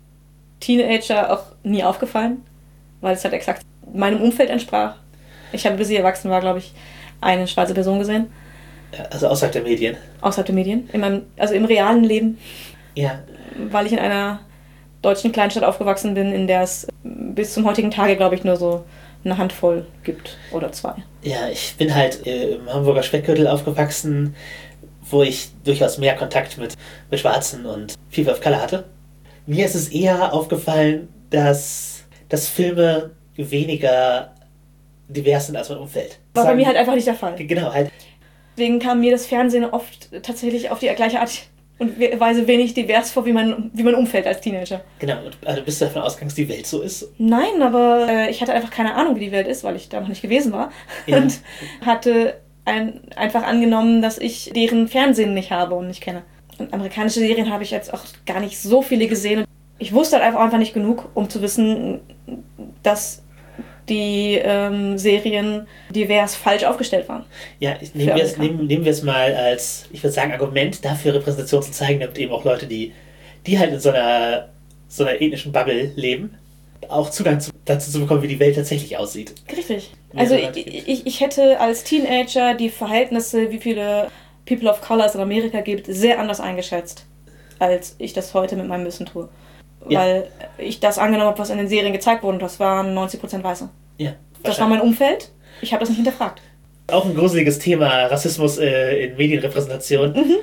Teenager auch nie aufgefallen, weil es halt exakt meinem Umfeld entsprach. Ich habe, bis ich erwachsen war, glaube ich, eine schwarze Person gesehen. Also außerhalb der Medien? Außerhalb der Medien. Im realen Leben. Ja. Weil ich in einer deutschen Kleinstadt aufgewachsen bin, in der es bis zum heutigen Tage, glaube ich, nur so eine Handvoll gibt oder 2. Ja, ich bin halt im Hamburger Speckgürtel aufgewachsen, wo ich durchaus mehr Kontakt mit Schwarzen und People of Color hatte. Mir ist es eher aufgefallen, dass Filme weniger divers sind als mein Umfeld. War bei mir halt einfach nicht der Fall. Genau, halt. Deswegen kam mir das Fernsehen oft tatsächlich auf die gleiche Art und Weise wenig divers vor wie mein Umfeld als Teenager. Genau, und also bist du davon ausgegangen, dass die Welt so ist? Nein, aber ich hatte einfach keine Ahnung, wie die Welt ist, weil ich da noch nicht gewesen war. Ja. Und hatte einfach angenommen, dass ich deren Fernsehen nicht habe und nicht kenne. Und amerikanische Serien habe ich jetzt auch gar nicht so viele gesehen. Ich wusste halt einfach nicht genug, um zu wissen, dass die Serien divers falsch aufgestellt waren. Ja, nehmen wir es mal als, ich würde sagen, Argument dafür, Repräsentation zu zeigen, damit eben auch Leute, die halt in so einer ethnischen Bubble leben, auch Zugang dazu zu bekommen, wie die Welt tatsächlich aussieht. Richtig. Also ich hätte als Teenager die Verhältnisse, wie viele People of Color es in Amerika gibt, sehr anders eingeschätzt, als ich das heute mit meinem Wissen tue. Ja. Weil ich das angenommen habe, was in den Serien gezeigt wurde, und das waren 90% Weiße. Ja. Das war mein Umfeld. Ich habe das nicht hinterfragt. Auch ein gruseliges Thema, Rassismus in Medienrepräsentation. Mhm.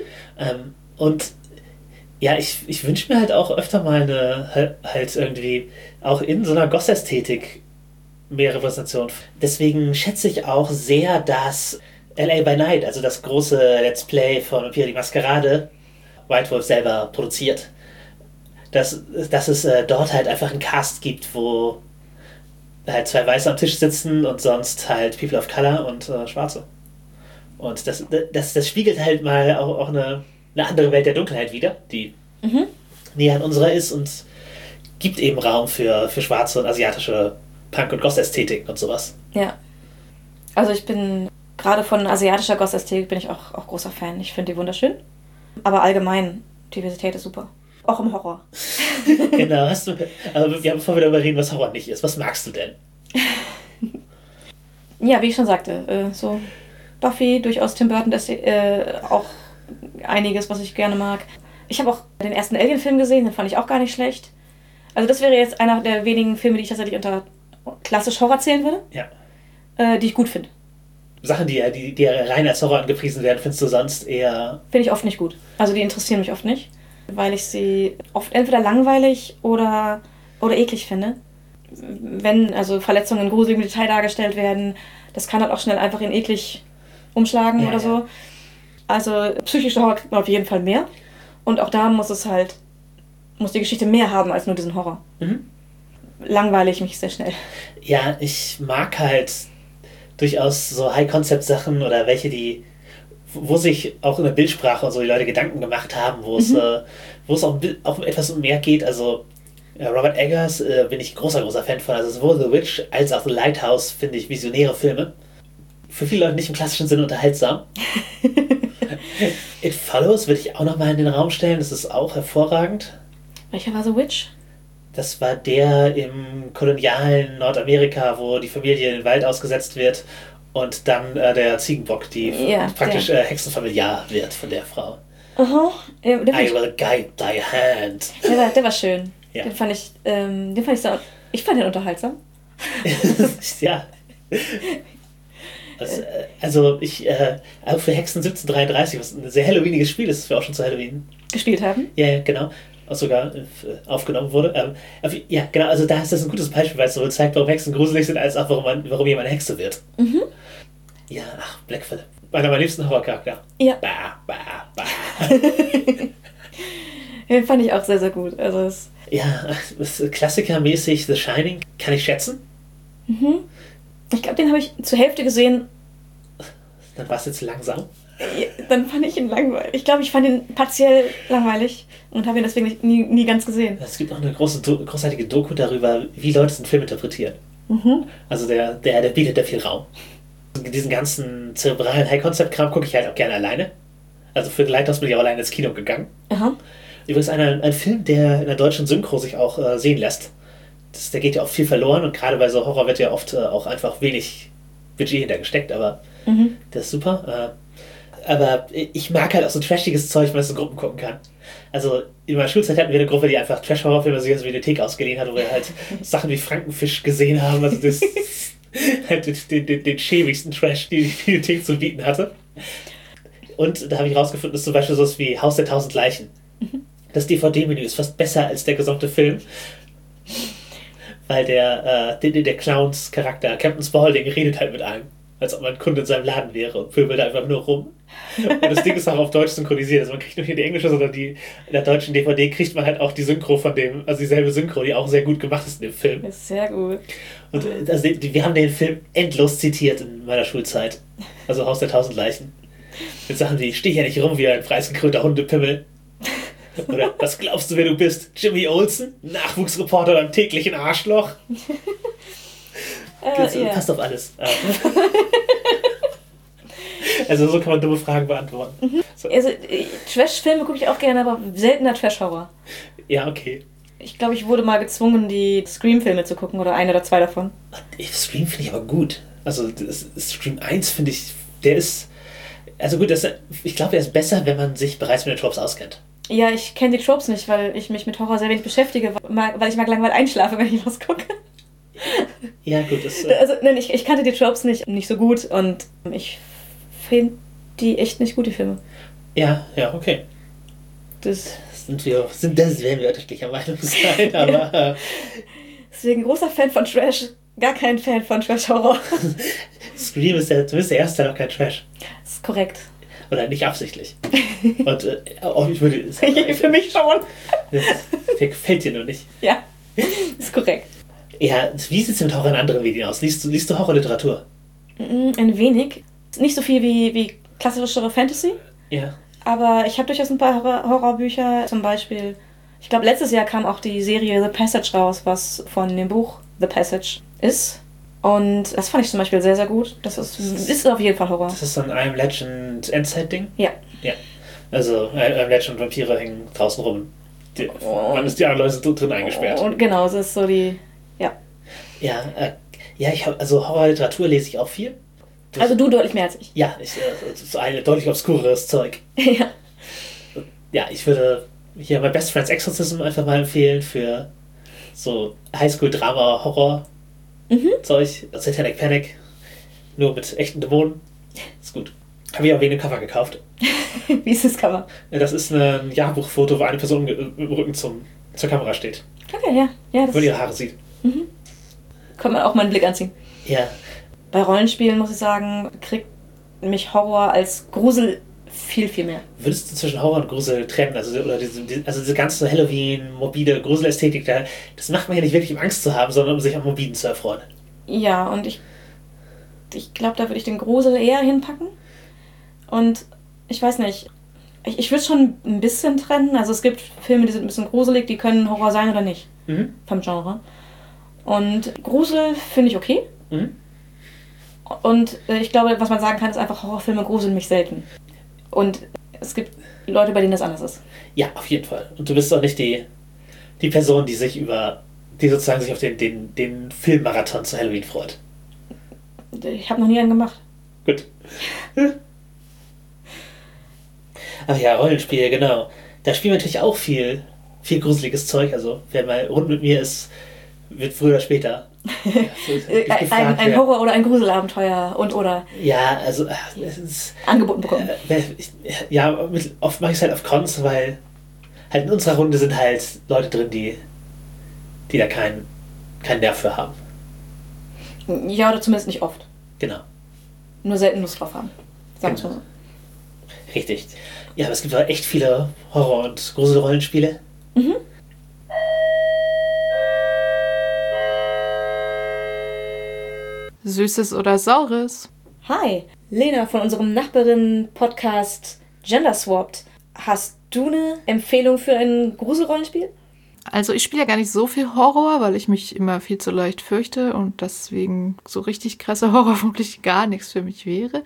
Und ja, ich wünsche mir halt auch öfter mal halt irgendwie auch in so einer Goss-Ästhetik mehr Repräsentation. Deswegen schätze ich auch sehr, dass LA by Night, also das große Let's Play von Vampire die Maskerade, White Wolf selber produziert. Dass es dort halt einfach einen Cast gibt, wo halt 2 Weiße am Tisch sitzen und sonst halt People of Color und Schwarze. Und das spiegelt halt mal auch eine andere Welt der Dunkelheit wider, die näher an unserer ist und gibt eben Raum für schwarze und asiatische Punk- und Goth-Ästhetik und sowas. Ja. Also ich bin, gerade von asiatischer Goth-Ästhetik bin ich auch großer Fan. Ich finde die wunderschön. Aber allgemein, Diversität ist super. Auch im Horror. Genau, bevor wir darüber reden, was Horror nicht ist, was magst du denn? Ja, wie ich schon sagte, so Buffy, durchaus Tim Burton, das auch einiges, was ich gerne mag. Ich habe auch den ersten Alien-Film gesehen, den fand ich auch gar nicht schlecht. Also das wäre jetzt einer der wenigen Filme, die ich tatsächlich unter klassisch Horror zählen würde. Ja. Die ich gut finde. Sachen, die rein als Horror angepriesen werden, findest du sonst eher... Finde ich oft nicht gut. Also die interessieren mich oft nicht, weil ich sie oft entweder langweilig oder eklig finde. Wenn also Verletzungen in gruseligem Detail dargestellt werden, das kann halt auch schnell einfach in eklig umschlagen oder so. Also psychischer Horror kriegt man auf jeden Fall mehr. Und auch da muss die Geschichte mehr haben als nur diesen Horror. Mhm. Langweile ich mich sehr schnell. Ja, ich mag halt durchaus so High-Concept-Sachen oder welche, wo sich auch in der Bildsprache und so die Leute Gedanken gemacht haben, wo es auch etwas um mehr geht. Also Robert Eggers bin ich großer Fan von. Also sowohl The Witch als auch The Lighthouse finde ich visionäre Filme. für viele Leute nicht im klassischen Sinne unterhaltsam. It Follows würde ich auch nochmal in den Raum stellen. Das ist auch hervorragend. Welcher war The Witch? Das war der im kolonialen Nordamerika, wo die Familie in den Wald ausgesetzt wird und dann der Ziegenbock, die praktisch hexenfamiliar wird von der Frau. Aha. I will guide thy hand. Der war schön. Ja. Den fand ich ich fand den unterhaltsam. Ja. Also auch für Hexen 1733, was ein sehr halloweeniges Spiel ist, das wir auch schon zu Halloween gespielt haben. Ja, genau. Auch sogar aufgenommen wurde. Ja, genau, also da ist das ein gutes Beispiel, weil es sowohl zeigt, warum Hexen gruselig sind, als auch warum jemand eine Hexe wird. Mhm. Ja, Black Phillip. Einer meiner liebsten Horrorcharakter. Ja. Bah. Den fand ich auch sehr, sehr gut. Also klassikermäßig The Shining kann ich schätzen. Mhm. Ich glaube, den habe ich zur Hälfte gesehen. Dann war es jetzt langsam. Dann fand ich ihn langweilig. Ich glaube, ich fand ihn partiell langweilig und habe ihn deswegen nie ganz gesehen. Es gibt auch eine großartige Doku darüber, wie Leute den Film interpretieren. Mhm. Also der bietet da viel Raum. Diesen ganzen zerebralen High-Concept-Kram gucke ich halt auch gerne alleine. Also für Lighthouse bin ich auch alleine ins Kino gegangen. Aha. Übrigens ein Film, der in der deutschen Synchro sich auch sehen lässt. Der geht ja oft viel verloren und gerade bei so Horror wird ja oft auch einfach wenig Budget hintergesteckt, aber das ist super. Aber ich mag halt auch so trashiges Zeug, wenn man es in Gruppen gucken kann. Also in meiner Schulzeit hatten wir eine Gruppe, die einfach Trash-Horrorfilme aus der Bibliothek ausgeliehen hat, wo wir halt Sachen wie Frankenfisch gesehen haben, also das halt den schäbigsten Trash, die Bibliothek zu bieten hatte. Und da habe ich rausgefunden, dass zum Beispiel sowas wie Haus der 1000 Leichen. Das DVD-Menü ist fast besser als der gesamte Film. Weil der Clowns-Charakter, Captain Spaulding, redet halt mit einem, als ob man ein Kunde in seinem Laden wäre und pöbelt einfach nur rum. Und das Ding ist auch auf Deutsch synchronisiert. Also man kriegt nicht nur die englische, sondern in der deutschen DVD kriegt man halt auch die Synchro von dem, also dieselbe Synchro, die auch sehr gut gemacht ist in dem Film. Das ist sehr gut. Und also wir haben den Film endlos zitiert in meiner Schulzeit. Also Haus der 1000 Leichen. Mit Sachen wie, steh hier nicht rum wie ein preisgekrönter Hundepimmel. Oder, was glaubst du, wer du bist? Jimmy Olsen? Nachwuchsreporter beim täglichen Arschloch? Passt auf alles. Also so kann man dumme Fragen beantworten. So. Also Trash-Filme gucke ich auch gerne, aber seltener Trash-Horror. Ja, okay. Ich glaube, ich wurde mal gezwungen, die Scream-Filme zu gucken oder 1 oder 2 davon. Scream finde ich aber gut. Also Scream 1 finde ich, der ist, also gut, ich glaube, er ist besser, wenn man sich bereits mit den Tropes auskennt. Ja, ich kenne die Tropes nicht, weil ich mich mit Horror sehr wenig beschäftige, weil ich langweilig einschlafe, wenn ich was gucke. Ja, gut. Ich kannte die Tropes nicht so gut und ich finde die echt nicht gut, die Filme. Ja, okay. Das werden wir deutlicher Meinung sein, aber... Deswegen großer Fan von Trash, gar kein Fan von Trash-Horror. Scream ist ja zumindest der erste Teil noch kein Trash. Das ist korrekt. Oder nicht absichtlich. Und ich würde... Für mich schon. Der gefällt dir nur nicht. Ja, ist korrekt. Ja, wie sieht es mit Horror in anderen Medien aus? Liest du Horrorliteratur? Ein wenig. Nicht so viel wie klassischere Fantasy. Ja. Aber ich habe durchaus ein paar Horrorbücher. Zum Beispiel, ich glaube, letztes Jahr kam auch die Serie The Passage raus, was von dem Buch The Passage ist. Und das fand ich zum Beispiel sehr, sehr gut. Das ist auf jeden Fall Horror. Das ist so ein I Am Legend Endzeit-Ding? Ja. Also I Am Legend und Vampire hängen draußen rum. Man ist die anderen Leute drin eingesperrt. Und genau, das ist so die... Also Horrorliteratur lese ich auch viel. Also du deutlich mehr als ich. Ja, so ein deutlich obskureres Zeug. Ja. Ja, ich würde hier My Best Friend's Exorcism einfach mal empfehlen für so Highschool-Drama-Horror-Zeug. Satanic Panic. Nur mit echten Dämonen. Ist gut. Habe ich auch wegen dem Cover gekauft. Wie ist das Cover? Das ist ein Jahrbuchfoto, wo eine Person im Rücken zur Kamera steht. Okay, ja. Wo man ihre Haare sieht. Mhm. Kann man auch mal einen Blick anziehen. Ja. Bei Rollenspielen, muss ich sagen, kriegt mich Horror als Grusel viel, viel mehr. Würdest du zwischen Horror und Grusel trennen? Also diese ganze Halloween, morbide Gruselästhetik, das macht man ja nicht wirklich, um Angst zu haben, sondern um sich am Morbiden zu erfreuen. Ja, und ich glaube, da würde ich den Grusel eher hinpacken. Und ich weiß nicht, ich würde es schon ein bisschen trennen. Also es gibt Filme, die sind ein bisschen gruselig, die können Horror sein oder nicht. Vom Genre. Und Grusel finde ich okay. Und ich glaube, was man sagen kann, ist einfach, Horrorfilme gruseln mich selten. Und es gibt Leute, bei denen das anders ist. Ja, auf jeden Fall. Und du bist auch nicht die Person, die sozusagen sich auf den Filmmarathon zu Halloween freut. Ich habe noch nie einen gemacht. Gut. Aber ja, Rollenspiele, genau. Da spielen wir natürlich auch viel gruseliges Zeug. Also, wer mal rund mit mir ist, wird früher oder später. Ein Horror- oder ein Gruselabenteuer oder ja, also es ist angeboten bekommen. Oft mache ich es halt auf Cons, weil halt in unserer Runde sind halt Leute drin, die da keinen Nerv für haben. Ja, oder zumindest nicht oft. Genau. Nur selten Lust drauf haben. Sagen wir mal so. Richtig. Ja, aber es gibt auch echt viele Horror- und Grusel-Rollenspiele. Mhm. Süßes oder Saures? Hi, Lena von unserem Nachbarinnen-Podcast Gender Swapped. Hast du eine Empfehlung für ein Gruselrollenspiel? Also ich spiele ja gar nicht so viel Horror, weil ich mich immer viel zu leicht fürchte und deswegen so richtig krasser Horror wirklich gar nichts für mich wäre.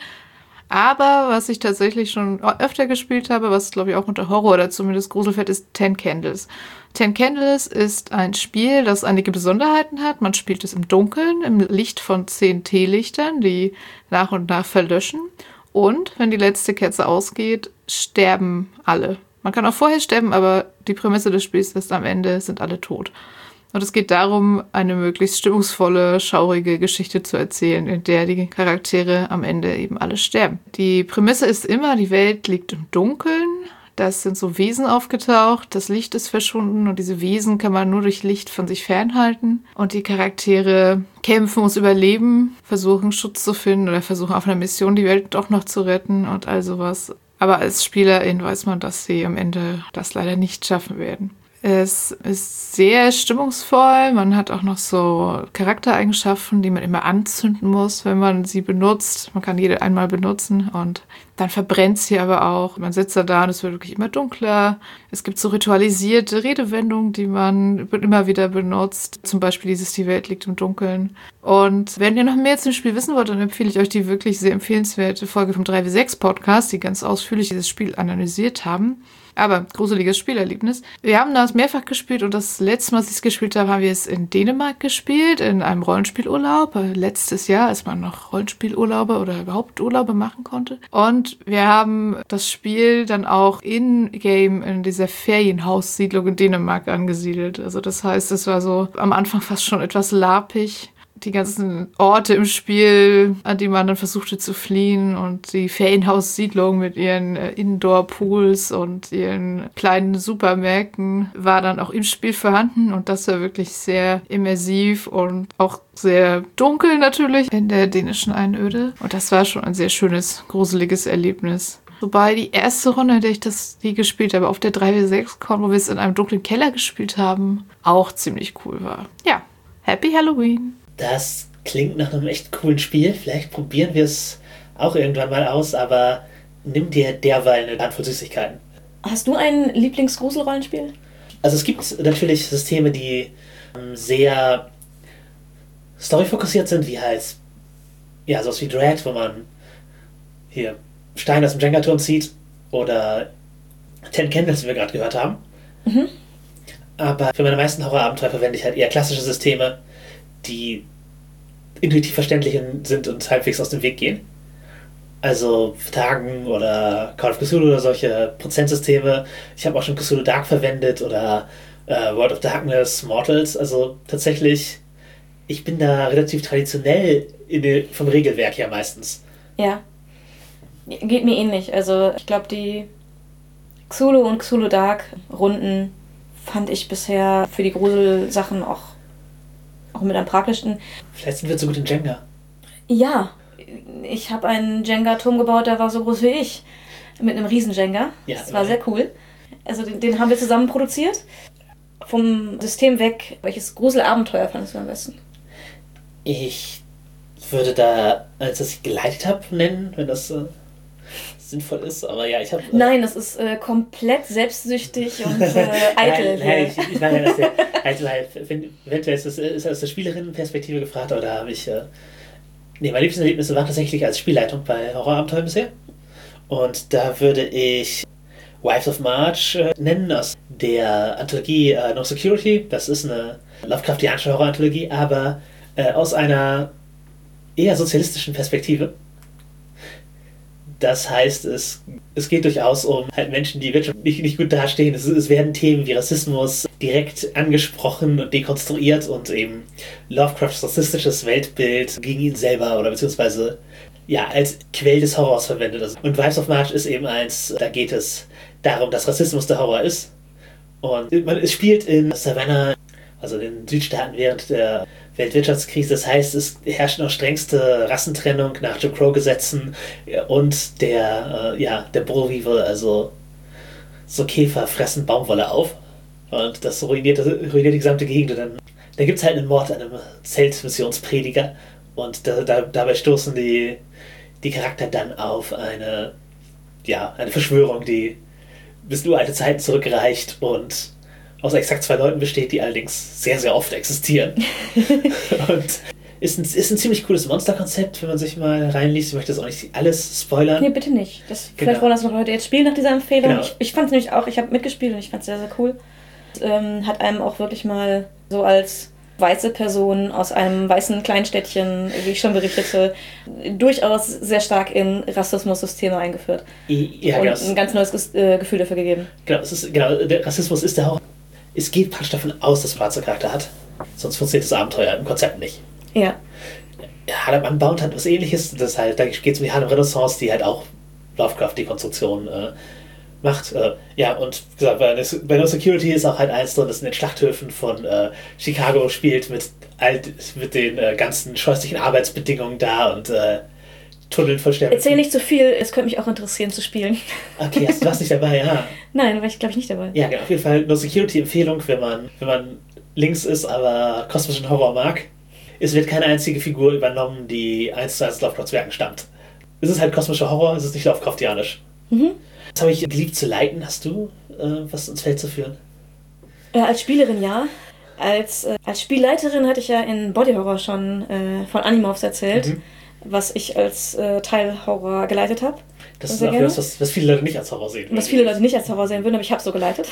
Aber was ich tatsächlich schon öfter gespielt habe, was glaube ich auch unter Horror oder zumindest Grusel fällt, ist 10 Candles. 10 Candles ist ein Spiel, das einige Besonderheiten hat. Man spielt es im Dunkeln, im Licht von 10 Teelichtern, die nach und nach verlöschen. Und wenn die letzte Kerze ausgeht, sterben alle. Man kann auch vorher sterben, aber die Prämisse des Spiels ist, am Ende sind alle tot. Und es geht darum, eine möglichst stimmungsvolle, schaurige Geschichte zu erzählen, in der die Charaktere am Ende eben alle sterben. Die Prämisse ist immer, die Welt liegt im Dunkeln. Da sind so Wesen aufgetaucht, das Licht ist verschwunden und diese Wesen kann man nur durch Licht von sich fernhalten. Und die Charaktere kämpfen ums Überleben, versuchen Schutz zu finden oder versuchen auf einer Mission die Welt doch noch zu retten und all sowas. Aber als Spielerin weiß man, dass sie am Ende das leider nicht schaffen werden. Es ist sehr stimmungsvoll. Man hat auch noch so Charaktereigenschaften, die man immer anzünden muss, wenn man sie benutzt. Man kann jede einmal benutzen und dann verbrennt sie aber auch. Man sitzt da und es wird wirklich immer dunkler. Es gibt so ritualisierte Redewendungen, die man immer wieder benutzt. Zum Beispiel dieses Die Welt liegt im Dunkeln. Und wenn ihr noch mehr zum Spiel wissen wollt, dann empfehle ich euch die wirklich sehr empfehlenswerte Folge vom 3W6 Podcast, die ganz ausführlich dieses Spiel analysiert haben. Aber gruseliges Spielerlebnis. Wir haben das mehrfach gespielt und das letzte Mal, als ich es gespielt habe, haben wir es in Dänemark gespielt, in einem Rollenspielurlaub. Letztes Jahr, als man noch Rollenspielurlaube oder überhaupt Urlaube machen konnte. Und wir haben das Spiel dann auch in-game in dieser Ferienhaussiedlung in Dänemark angesiedelt. Also das heißt, es war so am Anfang fast schon etwas lapig. Die ganzen Orte im Spiel, an die man dann versuchte zu fliehen und die Ferienhaussiedlung mit ihren Indoor-Pools und ihren kleinen Supermärkten war dann auch im Spiel vorhanden und das war wirklich sehr immersiv und auch sehr dunkel natürlich in der dänischen Einöde und das war schon ein sehr schönes, gruseliges Erlebnis. Wobei die erste Runde, in der ich die gespielt habe, auf der 3W6-Con, wo wir es in einem dunklen Keller gespielt haben, auch ziemlich cool war. Ja, Happy Halloween! Das klingt nach einem echt coolen Spiel. Vielleicht probieren wir es auch irgendwann mal aus, aber nimm dir derweil eine Handvoll Süßigkeiten. Hast du ein Lieblingsgruselrollenspiel? Also es gibt natürlich Systeme, die sehr storyfokussiert sind, wie halt, ja, sowas wie Dread, wo man hier Steine aus dem Jenga-Turm zieht oder 10 Candles, wie wir gerade gehört haben. Mhm. Aber für meine meisten Horrorabenteuer verwende ich halt eher klassische Systeme, die intuitiv verständlich sind und halbwegs aus dem Weg gehen. Also Tagen oder Call of Cthulhu oder solche Prozentsysteme. Ich habe auch schon Cthulhu Dark verwendet oder World of Darkness, Mortals. Also tatsächlich, ich bin da relativ traditionell vom Regelwerk her meistens. Ja, geht mir ähnlich. Also ich glaube, die Cthulhu und Cthulhu Dark Runden fand ich bisher für die Gruselsachen auch mit am praktischsten. Vielleicht sind wir zu gut in Jenga. Ja, ich habe einen Jenga-Turm gebaut, der war so groß wie ich. Mit einem riesen Jenga. Ja, das war sehr cool. Also den haben wir zusammen produziert. Vom System weg, welches Gruselabenteuer fandest du am besten? Ich würde da, als ich geleitet habe, nennen, wenn das sinnvoll ist, aber ja, ich habe... Nein, das ist komplett selbstsüchtig und eitel. Nein, ich meine, dass eventuell ist das aus der Spielerinnenperspektive gefragt, aber da habe ich Nee, meine liebsten Erlebnisse waren tatsächlich als Spielleitung bei Horrorabenteuern bisher. Und da würde ich Wives of March nennen, aus der Anthologie No Security. Das ist eine Lovecraftianische Horror-Anthologie, aber aus einer eher sozialistischen Perspektive. Das heißt, es geht durchaus um halt Menschen, die wirtschaftlich nicht gut dastehen. Es werden Themen wie Rassismus direkt angesprochen und dekonstruiert und eben Lovecrafts rassistisches Weltbild gegen ihn selber oder beziehungsweise ja, als Quell des Horrors verwendet. Und Wives of March ist eben eins, da geht es darum, dass Rassismus der Horror ist. Und es spielt in Savannah, also in den Südstaaten während der Weltwirtschaftskrise. Das heißt, es herrscht noch strengste Rassentrennung nach Jim Crow-Gesetzen und der Boll Weevil, also so Käfer fressen Baumwolle auf. Und das ruiniert die gesamte Gegend. Und dann gibt es halt einen Mord an einem Zeltmissionsprediger. Und dabei stoßen die Charakter dann auf eine Verschwörung, die bis in uralte Zeiten zurückreicht und aus exakt 2 Leuten besteht, die allerdings sehr, sehr oft existieren. Und ist ein ziemlich cooles Monsterkonzept, wenn man sich mal reinliest. Ich möchte das auch nicht alles spoilern. Nee, bitte nicht. Vielleicht wollen das noch Leute jetzt spielen nach dieser Empfehlung. Genau. Ich fand es nämlich auch, ich habe mitgespielt und ich fand es sehr, sehr cool. Hat einem auch wirklich mal so als weiße Person aus einem weißen Kleinstädtchen, wie ich schon berichtete, durchaus sehr stark in Rassismus-Systeme eingeführt. Ja, und genau. ein ganz neues Gefühl dafür gegeben. Genau, der Rassismus ist der Horror. Es geht praktisch davon aus, dass schwarzer Charakter hat. Sonst funktioniert das Abenteuer im Konzept nicht. Ja. Harlem Unbound hat was Ähnliches. Da geht es um die Harlem Renaissance, die halt auch Lovecraft-Dekonstruktion macht. Und wie gesagt, bei No Security ist auch halt eins drin, das in den Schlachthöfen von Chicago spielt mit den ganzen scheußlichen Arbeitsbedingungen da und Tunneln voll Sterben. Erzähl nicht zu viel, es könnte mich auch interessieren zu spielen. Okay, du warst nicht dabei, ja. Nein, war ich glaube ich nicht dabei. Ja, genau, auf jeden Fall No Security Empfehlung, wenn man links ist, aber kosmischen Horror mag. Es wird keine einzige Figur übernommen, die 1:1 aus Lovecrafts Werken stammt. Es ist halt kosmischer Horror, es ist nicht Lovecraftianisch. Das habe ich geliebt zu leiten. Hast du was ins Feld zu führen? Als Spielerin ja. Als Spielleiterin hatte ich ja in Body Horror schon von Animorphs erzählt, was ich als Teil Horror geleitet habe. Das ist auch etwas, was viele Leute nicht als Horror sehen würden. Was viele Leute nicht als Horror sehen würden, aber ich habe so geleitet.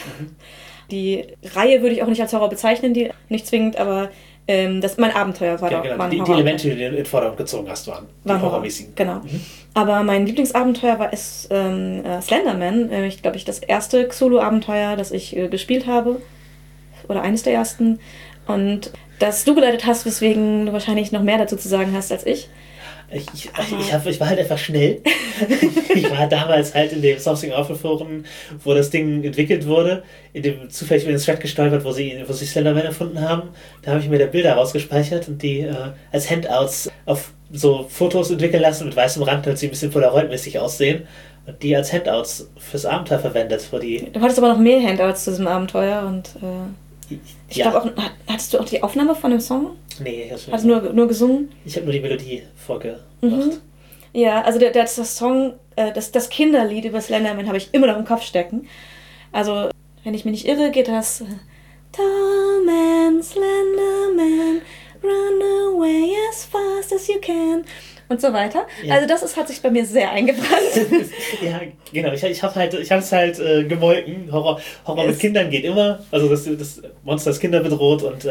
Die Reihe würde ich auch nicht als Horror bezeichnen, nicht zwingend, aber mein Abenteuer war genau. Die Elemente, die du in den Vordergrund gezogen hast, waren horrormäßig. Genau. Aber mein Lieblingsabenteuer war Slenderman. Ich glaube, das erste Xulu-Abenteuer, das ich gespielt habe. Oder eines der ersten. Und das du geleitet hast, weswegen du wahrscheinlich noch mehr dazu zu sagen hast als ich. Ich war halt einfach schnell. Ich war damals halt in dem Something Awful Forum, wo das Ding entwickelt wurde, in dem zufällig über den Thread gestolpert, wo sie Slenderman erfunden haben. Da habe ich mir da Bilder rausgespeichert und die als Handouts auf so Fotos entwickeln lassen mit weißem Rand, damit sie ein bisschen Polaroid-mäßig aussehen. Und die als Handouts fürs Abenteuer verwendet. Du hattest aber noch mehr Handouts zu diesem Abenteuer und ich glaube auch, hattest du auch die Aufnahme von dem Song? Nee, ich hast du nur gesungen? Ich habe nur die Melodie vorgemacht. Ja, also das Song, das Kinderlied über Slenderman habe ich immer noch im Kopf stecken. Also, wenn ich mich nicht irre, geht das Tall man, Slenderman, run away as fast as you can und so weiter. Ja. Also das hat sich bei mir sehr eingebrannt. Ja, genau. Ich habe es halt gemolken. Horror mit Kindern geht immer. Also das Monster das Kinder bedroht und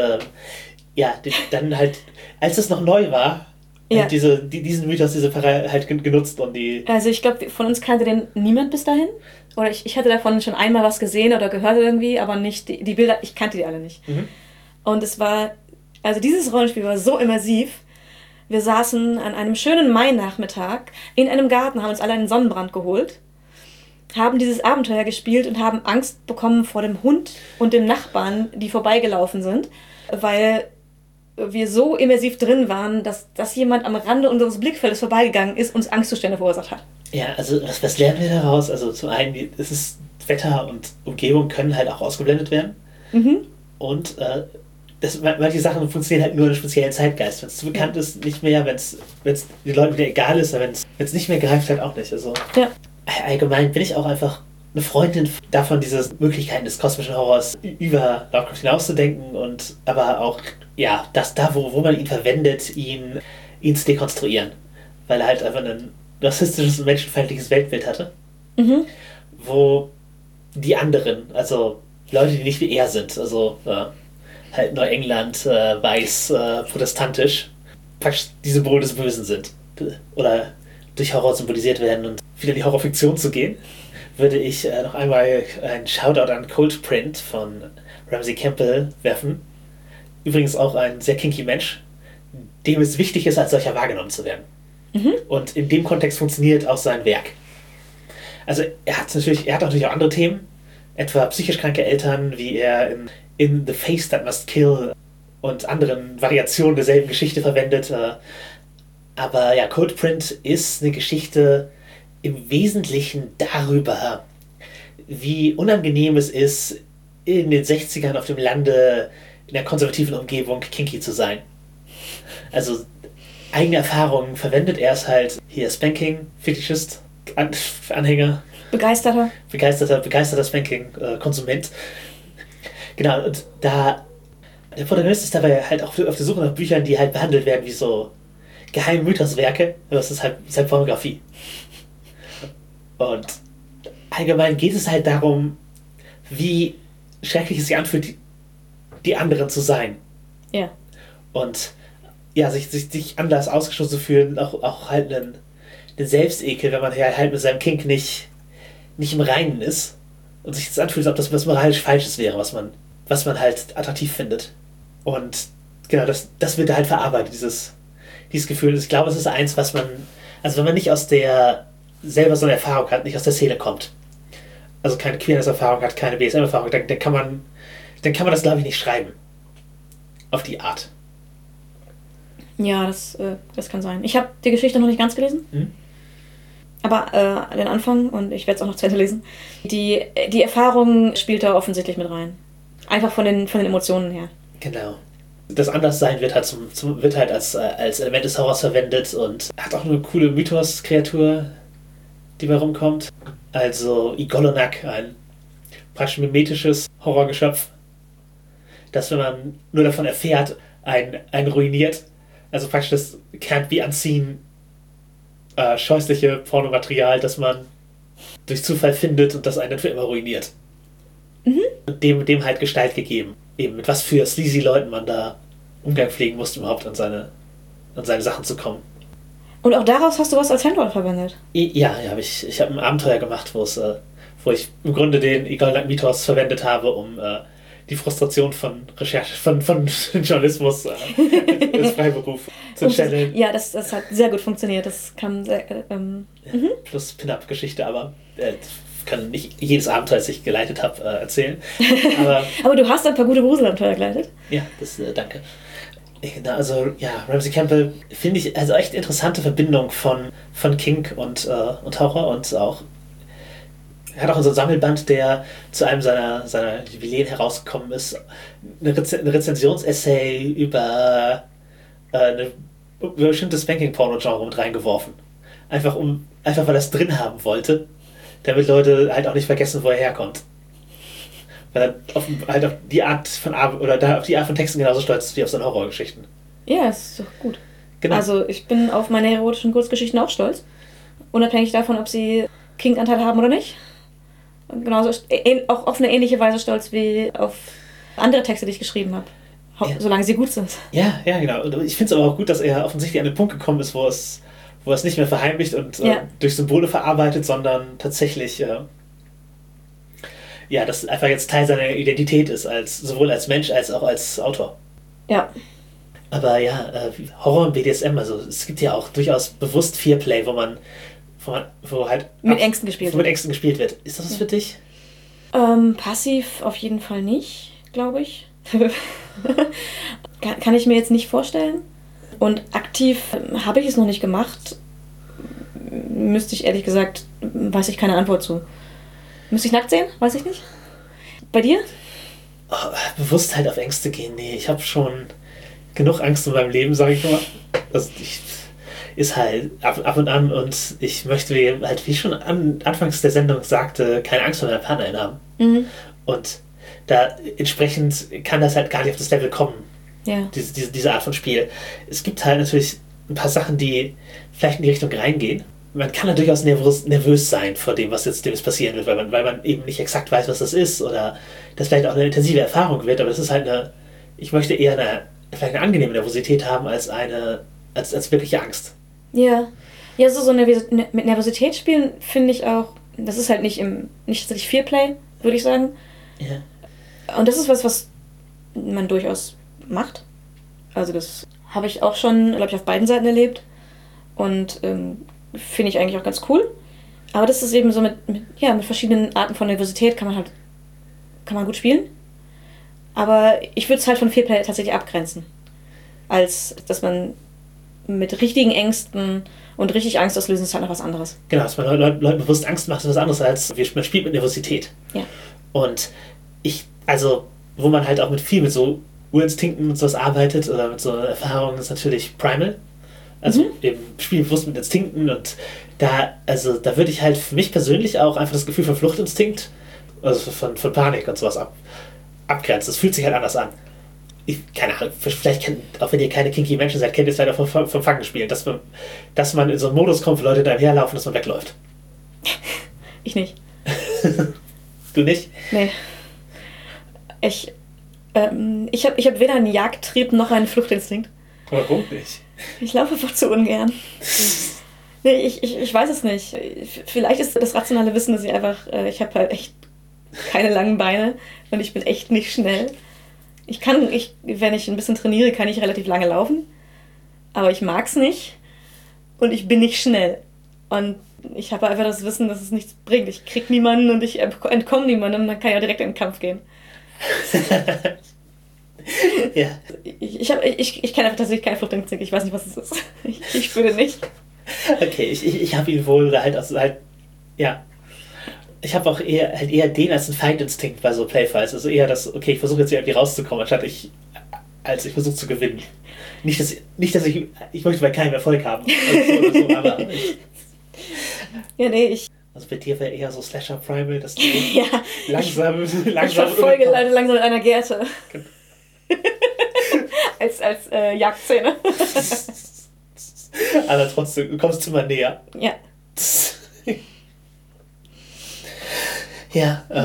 dann halt, als es noch neu war, halt diesen Mythos, diese Pfarrer halt genutzt und die... Also ich glaube, von uns kannte den niemand bis dahin. Oder ich hatte davon schon einmal was gesehen oder gehört irgendwie, aber nicht die Bilder, ich kannte die alle nicht. Und es war, also dieses Rollenspiel war so immersiv. Wir saßen an einem schönen Mainachmittag in einem Garten, haben uns alle einen Sonnenbrand geholt, haben dieses Abenteuer gespielt und haben Angst bekommen vor dem Hund und dem Nachbarn, die vorbeigelaufen sind, weil wir so immersiv drin waren, dass jemand am Rande unseres Blickfeldes vorbeigegangen ist und uns Angstzustände verursacht hat. Ja, also was lernen wir daraus? Also zum einen, Wetter und Umgebung können halt auch ausgeblendet werden. Und manche Sachen funktionieren halt nur in einem speziellen Zeitgeist. Wenn es zu bekannt ist, nicht mehr. Wenn es den Leuten wieder egal ist, aber wenn es nicht mehr greift, halt auch nicht. Also allgemein bin ich auch einfach eine Freundin davon, diese Möglichkeiten des kosmischen Horrors über Lovecraft hinauszudenken und aber auch, dass da, wo man ihn verwendet, ihn ihn zu dekonstruieren. Weil er halt einfach ein rassistisches und menschenfeindliches Weltbild hatte. Wo die anderen, also Leute, die nicht wie er sind, also halt Neuengland, weiß, protestantisch, praktisch die Symbole des Bösen sind. Oder durch Horror symbolisiert werden. Und wieder in die Horrorfiktion zu gehen, würde ich noch einmal einen Shoutout an Coldprint von Ramsey Campbell werfen. Übrigens auch ein sehr kinky Mensch, dem es wichtig ist, als solcher wahrgenommen zu werden. Und in dem Kontext funktioniert auch sein Werk. Also er hat natürlich auch andere Themen, etwa psychisch kranke Eltern, wie er in The Face That Must Kill und anderen Variationen derselben Geschichte verwendet. Aber ja, Coldprint ist eine Geschichte im Wesentlichen darüber, wie unangenehm es ist, in den 60ern auf dem Lande in einer konservativen Umgebung kinky zu sein. Also eigene Erfahrungen verwendet er es halt, hier Spanking, Fetischist, Anhänger. Begeisterter Spanking-Konsument. Genau, und da der Protagonist ist dabei halt auch auf der Suche nach Büchern, die halt behandelt werden wie so geheime Mythoswerke, aber es ist halt Pornografie. Und allgemein geht es halt darum, wie schrecklich es sich anfühlt, die anderen zu sein. Ja. Und ja, sich anders ausgeschlossen zu fühlen, auch halt einen Selbstekel, wenn man halt mit seinem Kink nicht im Reinen ist und sich das anfühlt, als ob das was moralisch Falsches wäre, was man halt attraktiv findet. Und genau, das wird halt verarbeitet, dieses Gefühl. Ich glaube, es ist eins, was man, also wenn man nicht selber so eine Erfahrung hat, nicht aus der Szene kommt, also keine Queerness-Erfahrung hat, keine BSM-Erfahrung, dann kann man das, glaube ich, nicht schreiben. Auf die Art. Ja, das kann sein. Ich habe die Geschichte noch nicht ganz gelesen. Aber den Anfang, und ich werde es auch noch zu Ende lesen, die Erfahrung spielt da offensichtlich mit rein. Einfach von den Emotionen her. Genau. Das Anderssein wird halt wird halt als Element des Horrors verwendet und hat auch eine coole Mythos-Kreatur, die bei rumkommt. Also Igolonak, ein praktisch mimetisches Horrorgeschöpf, das, wenn man nur davon erfährt, einen ruiniert. Also praktisch das Can't Be Unseen scheußliche Pornomaterial, das man durch Zufall findet und das einen für immer ruiniert. Und dem halt Gestalt gegeben. Eben mit was für sleazy Leuten man da Umgang pflegen musste, überhaupt an seine Sachen zu kommen. Und auch daraus hast du was als Handlung verwendet? Ja, ich habe ein Abenteuer gemacht, wo ich im Grunde den Igolnak Mythos verwendet habe, um die Frustration von Recherche, von Journalismus als Freiberuf zu channeln. Ja, das hat sehr gut funktioniert. Das kam sehr, plus Pin-Up-Geschichte, aber kann nicht jedes Abenteuer, das ich geleitet habe, erzählen. Aber du hast ein paar gute Gruselabenteuer geleitet. Ja, danke. Also ja, Ramsey Campbell finde ich also echt interessante Verbindung von Kink und Horror, und auch er hat auch so ein Sammelband, der zu einem seiner Jubiläen herausgekommen ist, eine Rezensionsessay über eine bestimmte Spanking-Porno-Genre mit reingeworfen. Einfach weil er es drin haben wollte, damit Leute halt auch nicht vergessen, wo er herkommt. Weil er auf die Art von Texten genauso stolz ist wie auf seine Horrorgeschichten. Ja, ist doch gut. Genau. Also ich bin auf meine erotischen Kurzgeschichten auch stolz. Unabhängig davon, ob sie Kink-Anteil haben oder nicht. Und genauso auch auf eine ähnliche Weise stolz wie auf andere Texte, die ich geschrieben habe. Ja. Solange sie gut sind. Ja, genau. Und ich finde es aber auch gut, dass er offensichtlich an den Punkt gekommen ist, wo es nicht mehr verheimlicht und durch Symbole verarbeitet, sondern tatsächlich das einfach jetzt Teil seiner Identität ist, sowohl als Mensch als auch als Autor. Ja. Aber ja, Horror und BDSM, also es gibt ja auch durchaus bewusst Fearplay, wo halt mit Ängsten gespielt wird. Ist das was für dich? Passiv auf jeden Fall nicht, glaube ich. Kann ich mir jetzt nicht vorstellen. Und aktiv habe ich es noch nicht gemacht. Müsste ich ehrlich gesagt, weiß ich keine Antwort zu. Müsste ich nackt sehen? Weiß ich nicht. Bei dir? Bewusst halt auf Ängste gehen. Nee, ich habe schon genug Angst in meinem Leben, sage ich mal. Also ist halt ab und an, und ich möchte halt, wie schon anfangs der Sendung sagte, keine Angst vor meiner Partnerin haben. Und da entsprechend kann das halt gar nicht auf das Level kommen. Ja. Diese Art von Spiel. Es gibt halt natürlich ein paar Sachen, die vielleicht in die Richtung reingehen. Man kann ja durchaus nervös sein vor dem, was jetzt passieren wird, weil man eben nicht exakt weiß, was das ist oder das vielleicht auch eine intensive Erfahrung wird, aber das ist halt ich möchte eher vielleicht eine angenehme Nervosität haben als wirkliche Angst. Ja. Ja, so mit Nervosität spielen finde ich auch, das ist halt nicht tatsächlich Fearplay, würde ich sagen. Ja. Und das ist was man durchaus macht. Also das habe ich auch schon, glaube ich, auf beiden Seiten erlebt. Und finde ich eigentlich auch ganz cool. Aber das ist eben so mit verschiedenen Arten von Nervosität kann man gut spielen. Aber ich würde es halt von Fearplay tatsächlich abgrenzen. Als dass man mit richtigen Ängsten und richtig Angst auslösen ist halt noch was anderes. Genau, dass man Leuten bewusst Angst macht, ist was anderes als man spielt mit Nervosität. Ja. Und wo man halt auch mit so Urinstinkten und sowas arbeitet oder mit so Erfahrungen, ist natürlich Primal. Also eben spielen bewusst mit Instinkten und da würde ich halt für mich persönlich auch einfach das Gefühl von Fluchtinstinkt, also von Panik und sowas abgrenzen. Das fühlt sich halt anders an. Keine Ahnung, vielleicht auch wenn ihr keine kinky Menschen seid, kennt ihr es leider vom Fangenspielen, dass man in so einen Modus kommt, wo Leute da herlaufen, dass man wegläuft. Ich nicht. Du nicht? Nee. Ich hab weder einen Jagdtrieb noch einen Fluchtinstinkt. Warum nicht? Ich laufe einfach zu ungern. Nee, ich weiß es nicht. Vielleicht ist das rationale Wissen, dass ich habe halt echt keine langen Beine und ich bin echt nicht schnell. Wenn ich ein bisschen trainiere, kann ich relativ lange laufen. Aber ich mag's nicht und ich bin nicht schnell. Und ich habe einfach das Wissen, dass es nichts bringt. Ich krieg niemanden und ich entkomme niemandem und dann kann ich auch direkt in den Kampf gehen. Ja. Ich kenne einfach tatsächlich keinen Fluchtinstinkt. Ich weiß nicht, was es ist. Ich spüre nicht. Okay, ich habe ihn wohl ja. Ich habe auch eher den als einen Feindinstinkt bei so Playfights. Also eher das, okay, ich versuche jetzt hier irgendwie rauszukommen, als ich versuche zu gewinnen. Nicht, dass ich möchte bei keinem Erfolg haben. Aber ja, nee, also bei dir wäre eher so Slasher Primal, dass du ja, langsam ich verfolge Leute langsam mit einer Gerte. als Jagdszene. Aber trotzdem, du kommst immer näher. Ja. Ja,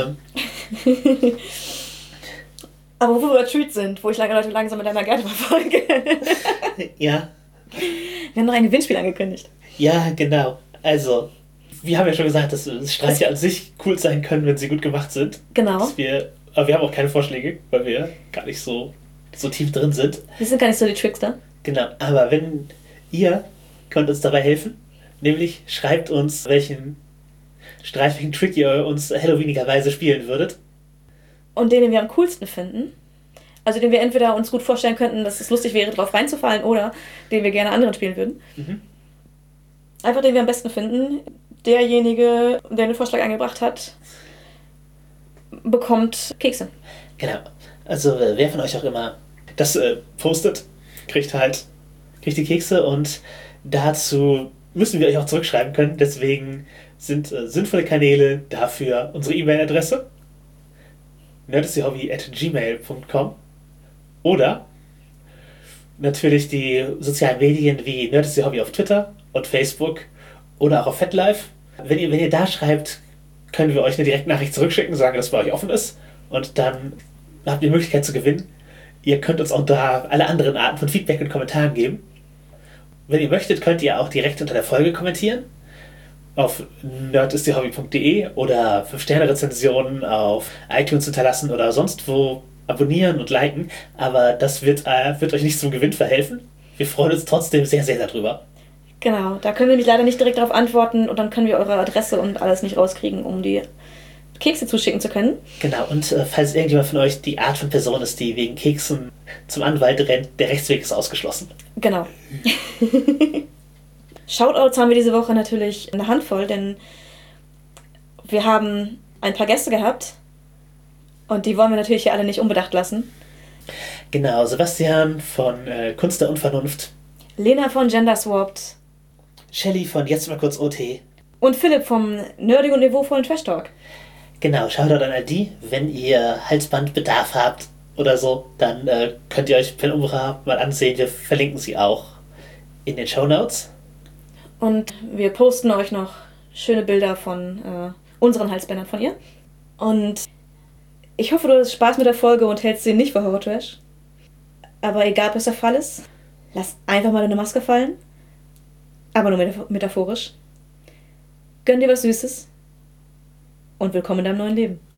Aber wo wir bei Treat sind, wo ich Leute langsam mit einer Gerte verfolge. Ja. Wir haben noch ein Gewinnspiel angekündigt. Ja, genau. Also, wir haben ja schon gesagt, dass Streiche an sich cool sein können, wenn sie gut gemacht sind. Genau. Aber wir haben auch keine Vorschläge, weil wir gar nicht so tief drin sind. Wir sind gar nicht so die Trickster. Genau, aber ihr könnt uns dabei helfen, nämlich schreibt uns, welchen Trick ihr uns halloweenigerweise spielen würdet. Und den wir am coolsten finden. Also den wir entweder uns gut vorstellen könnten, dass es lustig wäre, drauf reinzufallen, oder den wir gerne anderen spielen würden. Mhm. Einfach den wir am besten finden. Derjenige, der den Vorschlag eingebracht hat, bekommt Kekse. Genau. Also wer von euch auch immer das postet, kriegt die Kekse, und dazu müssen wir euch auch zurückschreiben können. Deswegen sind sinnvolle Kanäle dafür unsere E-Mail-Adresse nerdistyhobby@gmail.com oder natürlich die sozialen Medien wie nerdistyhobby auf Twitter und Facebook oder auch auf FetLife. Wenn ihr da schreibt, können wir euch eine Direktnachricht zurückschicken, sagen, dass bei euch offen ist, und dann habt ihr die Möglichkeit zu gewinnen. Ihr könnt uns auch da alle anderen Arten von Feedback und Kommentaren geben. Wenn ihr möchtet, könnt ihr auch direkt unter der Folge kommentieren auf nerdistyhobby.de oder 5-Sterne-Rezensionen auf iTunes hinterlassen oder sonst wo abonnieren und liken, aber das wird euch nicht zum Gewinn verhelfen. Wir freuen uns trotzdem sehr, sehr darüber. Genau, da können wir nämlich leider nicht direkt darauf antworten, und dann können wir eure Adresse und alles nicht rauskriegen, um die Kekse zuschicken zu können. Genau, und falls irgendjemand von euch die Art von Person ist, die wegen Keksen zum Anwalt rennt, der Rechtsweg ist ausgeschlossen. Genau. Shoutouts haben wir diese Woche natürlich eine Handvoll, denn wir haben ein paar Gäste gehabt und die wollen wir natürlich hier alle nicht unbedacht lassen. Genau, Sebastian von Kunst der Unvernunft, Lena von Genderswapped, Shelly von Jetzt mal kurz OT und Philipp vom nerdigen und niveauvollen Trash Talk. Genau, Shoutout an all die. Wenn ihr Halsbandbedarf habt oder so, dann könnt ihr euch Penumbra mal ansehen. Wir verlinken sie auch in den Shownotes. Und wir posten euch noch schöne Bilder von unseren Halsbändern von ihr. Und ich hoffe, du hattest Spaß mit der Folge und hältst sie nicht für Horror-Trash. Aber egal, was der Fall ist, lass einfach mal deine Maske fallen. Aber nur metaphorisch. Gönn dir was Süßes. Und willkommen in deinem neuen Leben.